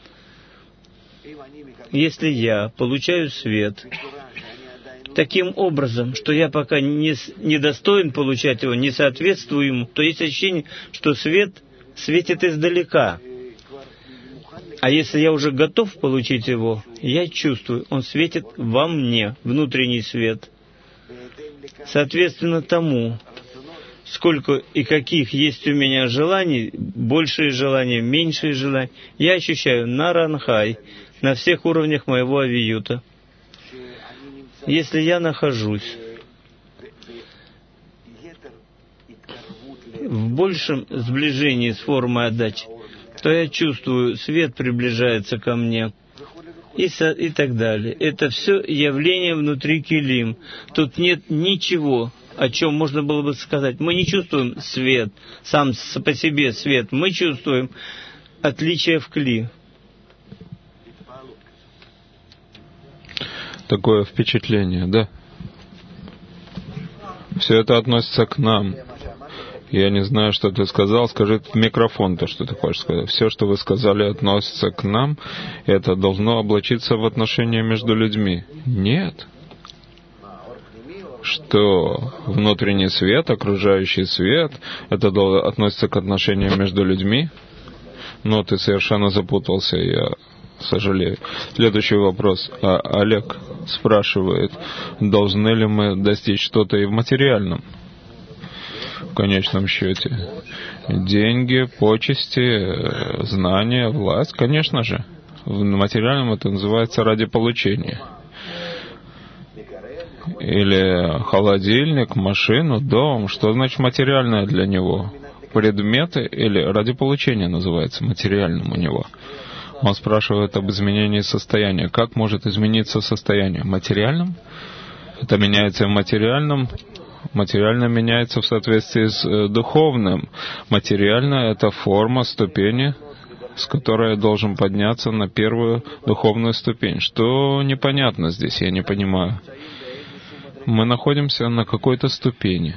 Если я получаю свет таким образом, что я пока не, не достоин получать его, не соответствую ему, то есть ощущение, что свет светит издалека. А если я уже готов получить его, я чувствую, он светит во мне, внутренний свет. Соответственно тому, сколько и каких есть у меня желаний, большие желания, меньшие желания, я ощущаю наранхай на всех уровнях моего авиюта. Если я нахожусь в большем сближении с формой отдачи, то я чувствую, свет приближается ко мне, и, со, и так далее. Это все явление внутри килим. Тут нет ничего, о чем можно было бы сказать. Мы не чувствуем свет, сам по себе свет. Мы чувствуем отличие в кли. Такое впечатление, да? Все это относится к нам. Я не знаю, что ты сказал. Скажи в микрофон то, что ты хочешь сказать. Все, что вы сказали, относится к нам. Это должно облачиться в отношения между людьми. Нет. Что внутренний свет, окружающий свет, это относится к отношениям между людьми. Но ты совершенно запутался, я сожалею. Следующий вопрос. А Олег спрашивает, должны ли мы достичь что-то и в материальном? В конечном счете. Деньги, почести, знания, власть, конечно же. В материальном это называется ради получения. Или холодильник, машину, дом. Что значит материальное для него? Предметы или ради получения называется материальным у него? Он спрашивает об изменении состояния. Как может измениться состояние? Материальным? Это меняется в материальном. Материально меняется в соответствии с э, духовным. Материально — это форма, ступени, с которой я должен подняться на первую духовную ступень. Что непонятно здесь, я не понимаю. Мы находимся на какой-то ступени.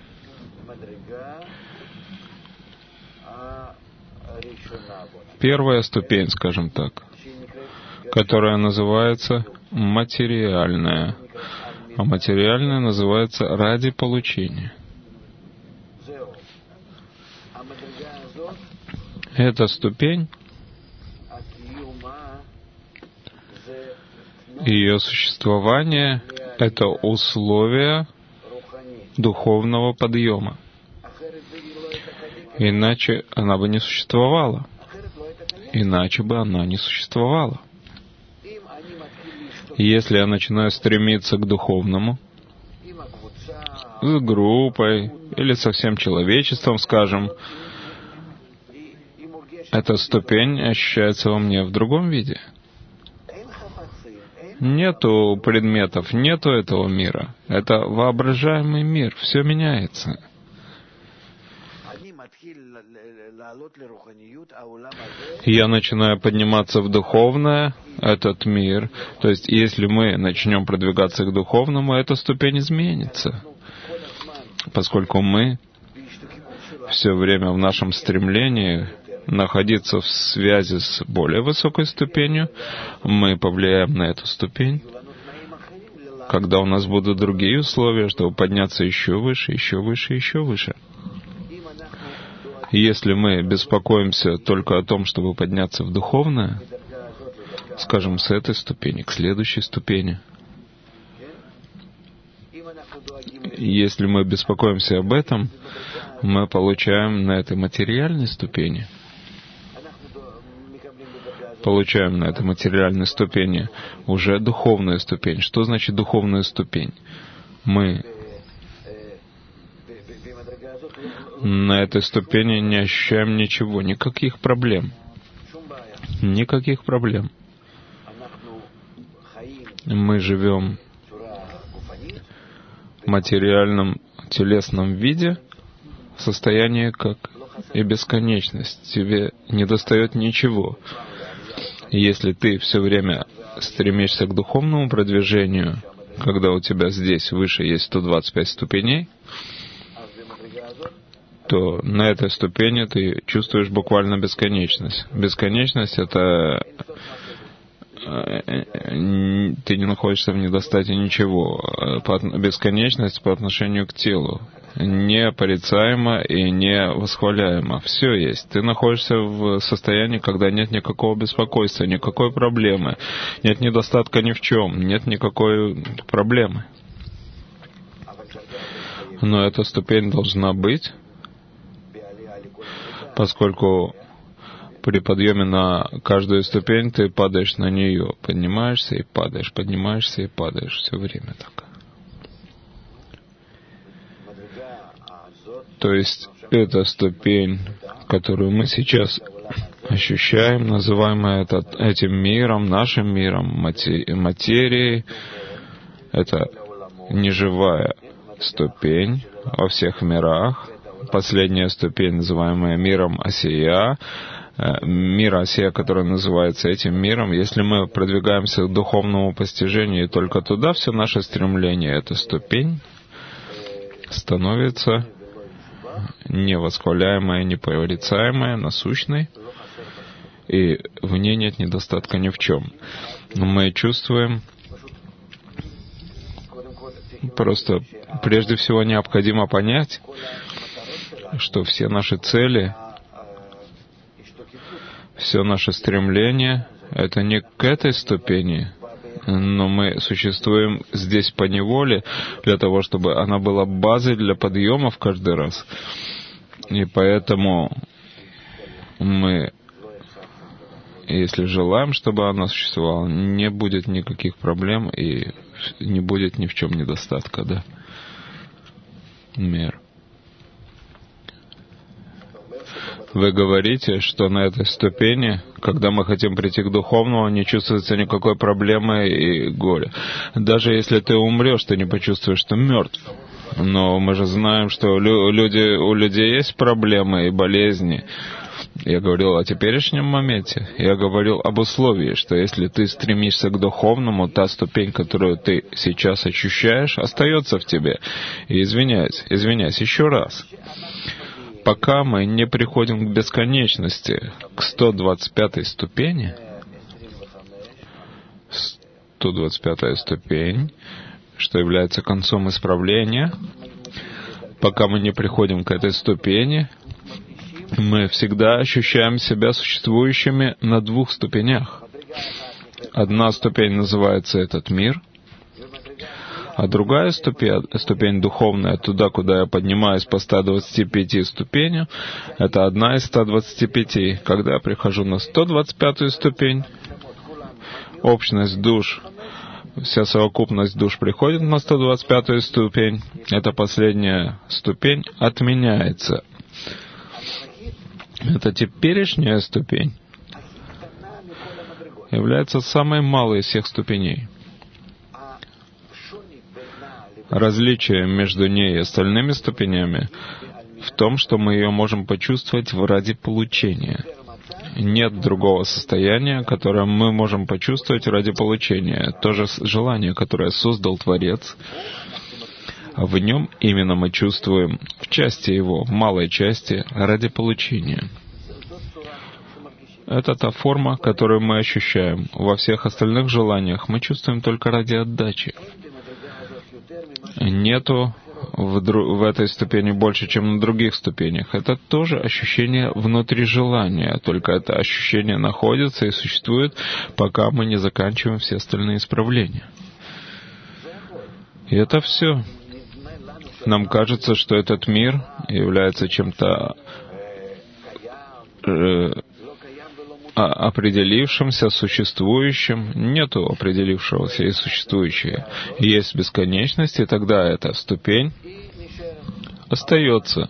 Первая ступень, скажем так, которая называется материальная. А материальное называется ради получения. Эта ступень, ее существование — это условия духовного подъема. Иначе она бы не существовала. Иначе бы она не существовала. Если я начинаю стремиться к духовному, с группой или со всем человечеством, скажем, эта ступень ощущается во мне в другом виде. Нету предметов, нету этого мира. Это воображаемый мир, все меняется. Я начинаю подниматься в духовное, этот мир. То есть, если мы начнем продвигаться к духовному, эта ступень изменится. Поскольку мы все время в нашем стремлении находиться в связи с более высокой ступенью, мы повлияем на эту ступень. Когда у нас будут другие условия, чтобы подняться еще выше, еще выше, еще выше. Если мы беспокоимся только о том, чтобы подняться в духовное, скажем, с этой ступени к следующей ступени, если мы беспокоимся об этом, мы получаем на этой материальной ступени, получаем на этой материальной ступени уже духовную ступень. Что значит духовная ступень? Мы на этой ступени не ощущаем ничего, никаких проблем. Никаких проблем. Мы живем в материальном, телесном виде, в состоянии как и бесконечность. Тебе не достает ничего. Если ты все время стремишься к духовному продвижению, когда у тебя здесь выше есть сто двадцать пять ступеней, то на этой ступени ты чувствуешь буквально бесконечность. Бесконечность — это ты не находишься в недостатке ничего. Бесконечность по отношению к телу не порицаемо и не восхваляемо. Все есть. Ты находишься в состоянии, когда нет никакого беспокойства, никакой проблемы, нет недостатка ни в чем, нет никакой проблемы. Но эта ступень должна быть, поскольку при подъеме на каждую ступень ты падаешь на нее, поднимаешься и падаешь, поднимаешься и падаешь, все время так. То есть эта ступень, которую мы сейчас ощущаем, называемая этот, этим миром, нашим миром, материей, это неживая ступень во всех мирах. Последняя ступень, называемая миром Осия, мир Осия, который называется этим миром. Если мы продвигаемся к духовному постижению и только туда, все наше стремление, эта ступень становится невосхваляемое, непорицаемое, насущной, и в ней нет недостатка ни в чем. Мы чувствуем, просто прежде всего необходимо понять, что все наши цели, все наше стремление — это не к этой ступени, но мы существуем здесь по неволе для того, чтобы она была базой для подъемов каждый раз. И поэтому мы, если желаем, чтобы она существовала, не будет никаких проблем и не будет ни в чем недостатка, да? Мир. Вы говорите, что на этой ступени, когда мы хотим прийти к духовному, не чувствуется никакой проблемы и горя. Даже если ты умрешь, ты не почувствуешь, что мертв. Но мы же знаем, что люди, у людей есть проблемы и болезни. Я говорил о теперешнем моменте. Я говорил об условии, что если ты стремишься к духовному, та ступень, которую ты сейчас ощущаешь, остается в тебе. И извиняюсь, извиняюсь еще раз. Пока мы не приходим к бесконечности, к сто двадцать пятой ступени, сто двадцать пятая ступень, что является концом исправления, пока мы не приходим к этой ступени, мы всегда ощущаем себя существующими на двух ступенях. Одна ступень называется этот мир, а другая ступень, ступень духовная, туда, куда я поднимаюсь по ста двадцати пяти ступеням, это одна из ста двадцати пяти. Когда я прихожу на сто двадцать пятую ступень, общность душ, вся совокупность душ приходит на сто двадцать пятую ступень, эта последняя ступень отменяется. Эта теперешняя ступень является самой малой из всех ступеней. Различие между ней и остальными ступенями в том, что мы ее можем почувствовать ради получения. Нет другого состояния, которое мы можем почувствовать ради получения. То же желание, которое создал Творец, в нем именно мы чувствуем в части его, в малой части, ради получения. Это та форма, которую мы ощущаем. Во всех остальных желаниях мы чувствуем только ради отдачи. Нету в, дру... в этой ступени больше, чем на других ступенях. Это тоже ощущение внутри желания, только это ощущение находится и существует, пока мы не заканчиваем все остальные исправления. И это все. Нам кажется, что этот мир является чем-то э, определившимся, существующим. Нету определившегося и существующего. Есть бесконечность, и тогда эта ступень остается.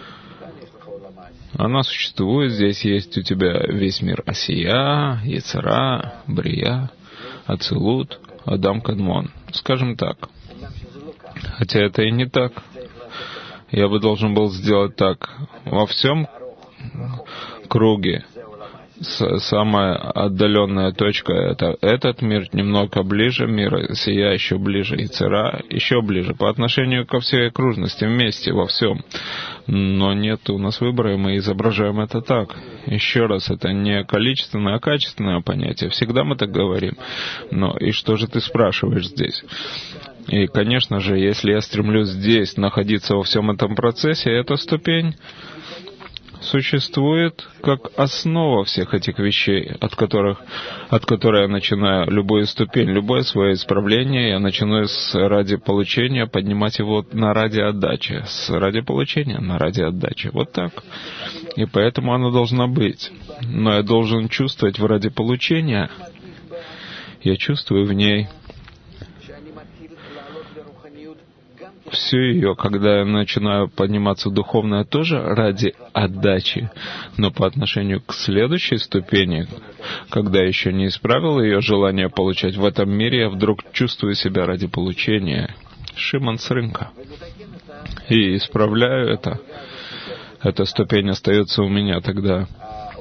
Она существует. Здесь есть у тебя весь мир Асия, Ецара, Брия, Ацилут, Адам Кадмон. Скажем так. Хотя это и не так. Я бы должен был сделать так. Во всем круге самая отдаленная точка — это этот мир, немного ближе мира Сия, еще ближе Ицера, еще ближе по отношению ко всей окружности, вместе, во всем. Но нет у нас выбора, и мы изображаем это так. Еще раз, это не количественное, а качественное понятие. Всегда мы так говорим. Но и что же ты спрашиваешь здесь? И, конечно же, если я стремлюсь здесь находиться во всем этом процессе, эта ступень существует как основа всех этих вещей, от которых, от которой я начинаю любую ступень, любое свое исправление, я начинаю с ради получения поднимать его на ради отдачи, с ради получения на ради отдачи. Вот так. И поэтому оно должно быть. Но я должен чувствовать в ради получения, я чувствую в ней всю ее, когда я начинаю подниматься в духовное, тоже ради отдачи, но по отношению к следующей ступени, когда я еще не исправил ее желание получать в этом мире, я вдруг чувствую себя ради получения. Шимон с рынка. И исправляю это. Эта ступень остается у меня тогда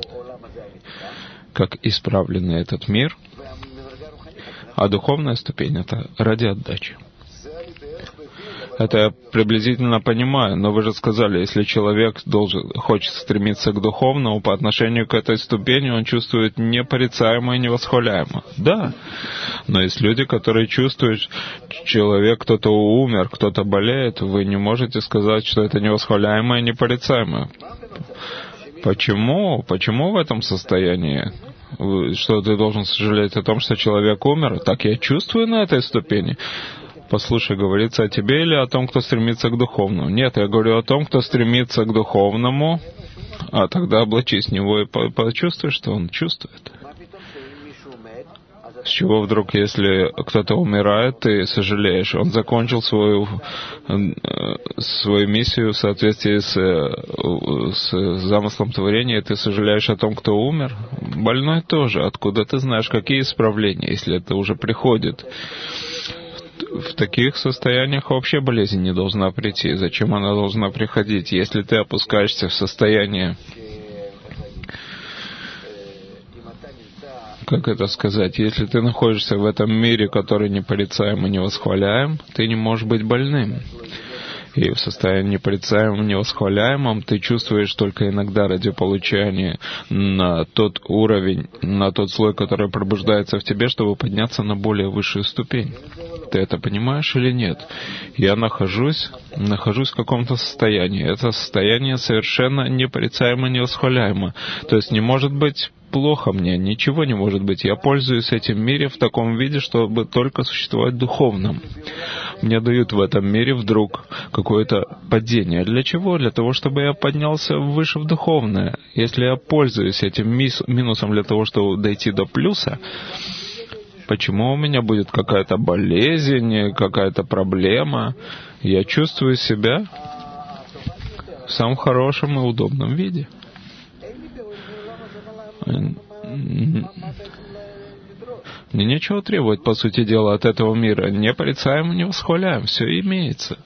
как исправленный этот мир, а духовная ступень — это ради отдачи. Это я приблизительно понимаю, но вы же сказали, если человек должен, хочет стремиться к духовному, по отношению к этой ступени он чувствует непорицаемо и невосхваляемо. Да, но есть люди, которые чувствуют, человек, кто-то умер, кто-то болеет, вы не можете сказать, что это невосхваляемо и непорицаемо. Почему? Почему в этом состоянии? Что ты должен сожалеть о том, что человек умер? Так я чувствую на этой ступени. Послушай, говорится о тебе или о том, кто стремится к духовному? Нет, я говорю о том, кто стремится к духовному, а тогда облачись в него и почувствуй, что он чувствует. С чего вдруг, если кто-то умирает, ты сожалеешь? Он закончил свою, свою миссию в соответствии с, с замыслом творения, и ты сожалеешь о том, кто умер? Больной тоже. Откуда ты знаешь, какие исправления, если это уже приходит? В таких состояниях вообще болезнь не должна прийти. Зачем она должна приходить? Если ты опускаешься в состояние, как это сказать, если ты находишься в этом мире, который непорицаем и невосхваляем, ты не можешь быть больным. И в состоянии непорицаемом, невосхваляемом ты чувствуешь только иногда ради получения на тот уровень, на тот слой, который пробуждается в тебе, чтобы подняться на более высшую ступень. Ты это понимаешь или нет? Я нахожусь, нахожусь в каком-то состоянии. Это состояние совершенно непорицаемо, невосхваляемо. То есть не может быть плохо мне, ничего не может быть. Я пользуюсь этим миром в таком виде, чтобы только существовать духовным. Мне дают в этом мире вдруг какое-то падение. Для чего? Для того, чтобы я поднялся выше в духовное. Если я пользуюсь этим минусом для того, чтобы дойти до плюса, почему у меня будет какая-то болезнь, какая-то проблема? Я чувствую себя в самом хорошем и удобном виде. Мне нечего требовать, по сути дела, от этого мира. Не порицаем, не восхваляем. Все имеется.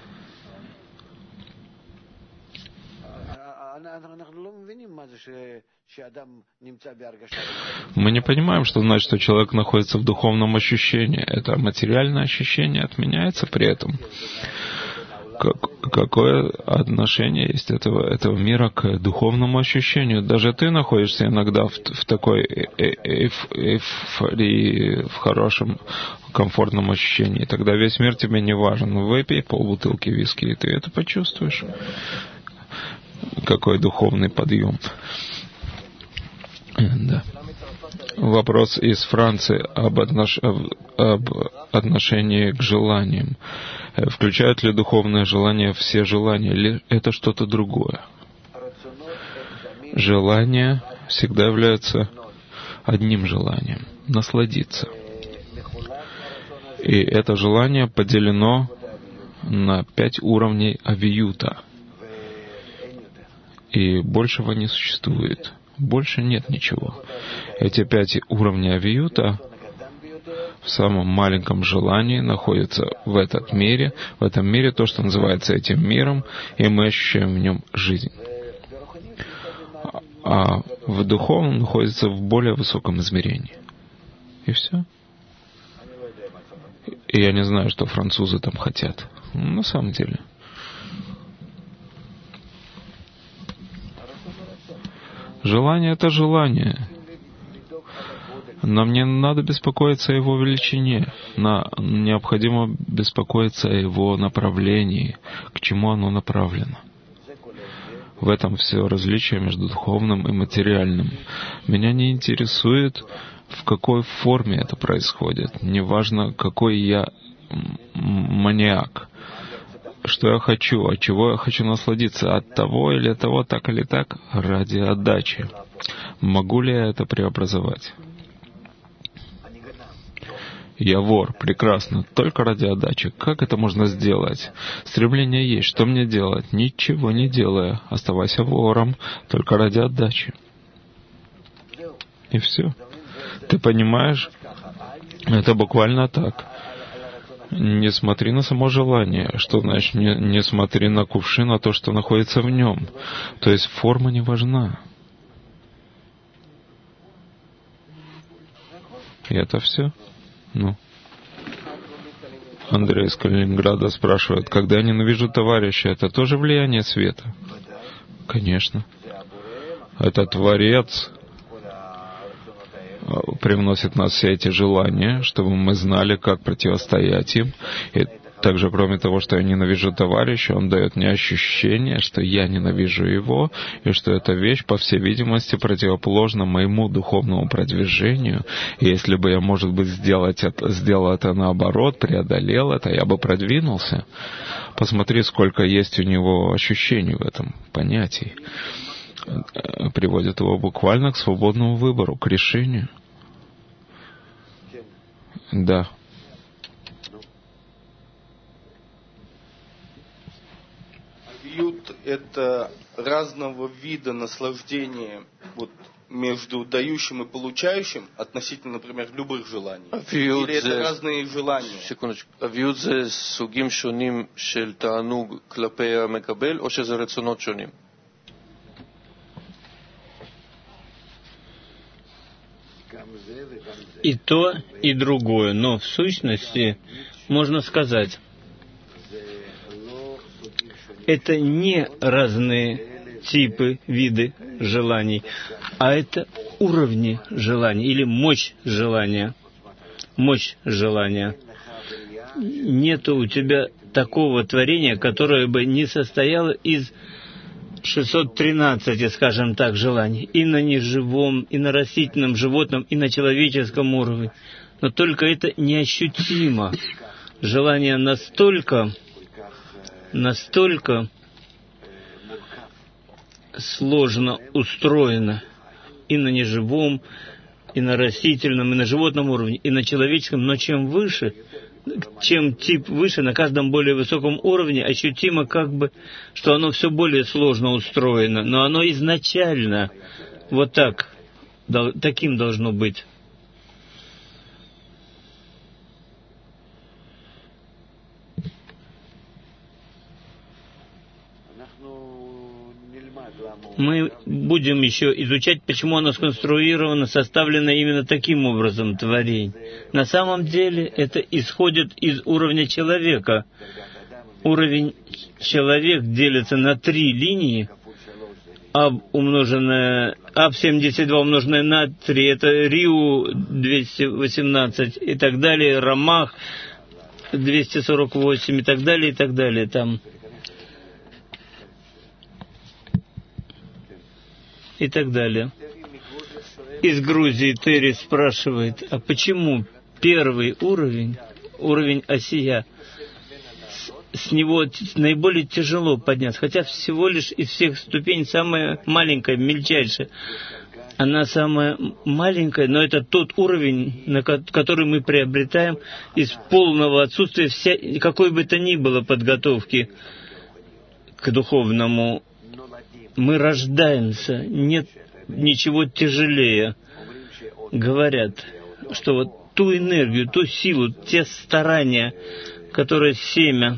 Мы не понимаем, что значит, что человек находится в духовном ощущении. Это материальное ощущение отменяется при этом. Как, какое отношение есть этого, этого мира к духовному ощущению? Даже ты находишься иногда в, в такой эйф, эйфории, в хорошем, комфортном ощущении. Тогда весь мир тебе не важен. Выпей полбутылки виски, и ты это почувствуешь. Какой духовный подъем. Да. Вопрос из Франции об, отнош... об отношении к желаниям. Включают ли духовное желание все желания, или это что-то другое? Желание всегда является одним желанием — насладиться. И это желание поделено на пять уровней авиюта. И большего не существует. Больше нет ничего. Эти пять уровней авиюта в самом маленьком желании находятся в этом мире, в этом мире то, что называется этим миром, и мы ощущаем в нем жизнь. А в духовном находится в более высоком измерении. И все. И я не знаю, что французы там хотят. На самом деле. Желание — это желание. Нам не надо беспокоиться о его величине. Нам необходимо беспокоиться о его направлении, к чему оно направлено. В этом все различие между духовным и материальным. Меня не интересует, в какой форме это происходит. Неважно, какой я маниак. Что я хочу, от чего я хочу насладиться, от того или от того, так или так, ради отдачи. Могу ли я это преобразовать? Я вор, прекрасно, только ради отдачи. Как это можно сделать? Стремление есть, что мне делать? Ничего не делая, оставайся вором, только ради отдачи. И все. Ты понимаешь? Это буквально так. Не смотри на само желание. Что значит не, не смотри на кувшин, а то, что находится в нем? То есть форма не важна. И это все. Ну. Андрей из Калининграда спрашивает, когда я ненавижу товарища, это тоже влияние света? Конечно. Это Творец привносит в нас все эти желания, чтобы мы знали, как противостоять им. И также, кроме того, что я ненавижу товарища, он дает мне ощущение, что я ненавижу его, и что эта вещь, по всей видимости, противоположна моему духовному продвижению. И если бы я, может быть, сделать это, сделал это наоборот, преодолел это, я бы продвинулся. Посмотри, сколько есть у него ощущений в этом понятии. Приводит его буквально к свободному выбору, к решению. Да. Авиют — это разного вида наслаждения вот, между дающим и получающим относительно, например, любых желаний? Или это разные желания? секундочку. авиют זה סוגים שונים של תענוג כלפי המקבל, או שזה רצונות שונים? И то, и другое. Но в сущности можно сказать, это не разные типы, виды желаний, а это уровни желаний или мощь желания. Мощь желания. Нету у тебя такого творения, которое бы не состояло из шестьсот тринадцать, скажем так, желаний. И на неживом, и на растительном, животном, и на человеческом уровне. Но только это неощутимо. Желание настолько, настолько сложно устроено и на неживом, и на растительном, и на животном уровне, и на человеческом. Но чем выше, чем тип выше, на каждом более высоком уровне ощутимо как бы, что оно все более сложно устроено, но оно изначально вот так, таким должно быть. Мы будем еще изучать, почему оно сконструировано, составлено именно таким образом творение. На самом деле это исходит из уровня человека. Уровень человек делится на три линии. Аб умноженное, Аб семьдесят два умноженное на три, это Риу двести восемнадцать и так далее, Рамах двести сорок восемь и так далее, и так далее там. И так далее. Из Грузии Терри спрашивает, а почему первый уровень, уровень Осия, с, с него наиболее тяжело подняться, хотя всего лишь из всех ступеней самая маленькая, мельчайшая. Она самая маленькая, но это тот уровень, на который мы приобретаем из полного отсутствия вся, какой бы то ни было подготовки к духовному. Мы рождаемся, нет ничего тяжелее. Говорят, что вот ту энергию, ту силу, те старания, которые семя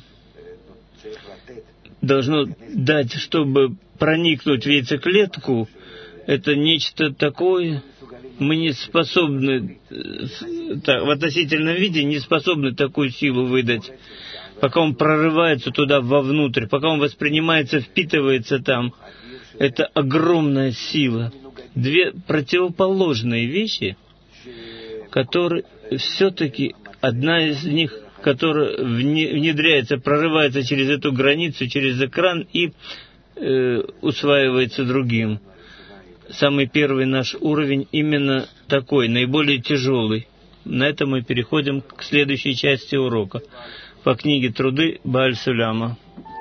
должно дать, чтобы проникнуть в яйцеклетку, это нечто такое, мы не способны, так, в относительном виде не способны такую силу выдать. Пока он прорывается туда вовнутрь, пока он воспринимается, впитывается там, это огромная сила. Две противоположные вещи, которые все-таки одна из них, которая внедряется, прорывается через эту границу, через экран и э, усваивается другим. Самый первый наш уровень именно такой, наиболее тяжелый. На этом мы переходим к следующей части урока. По книге «Труды» Бааль Суляма.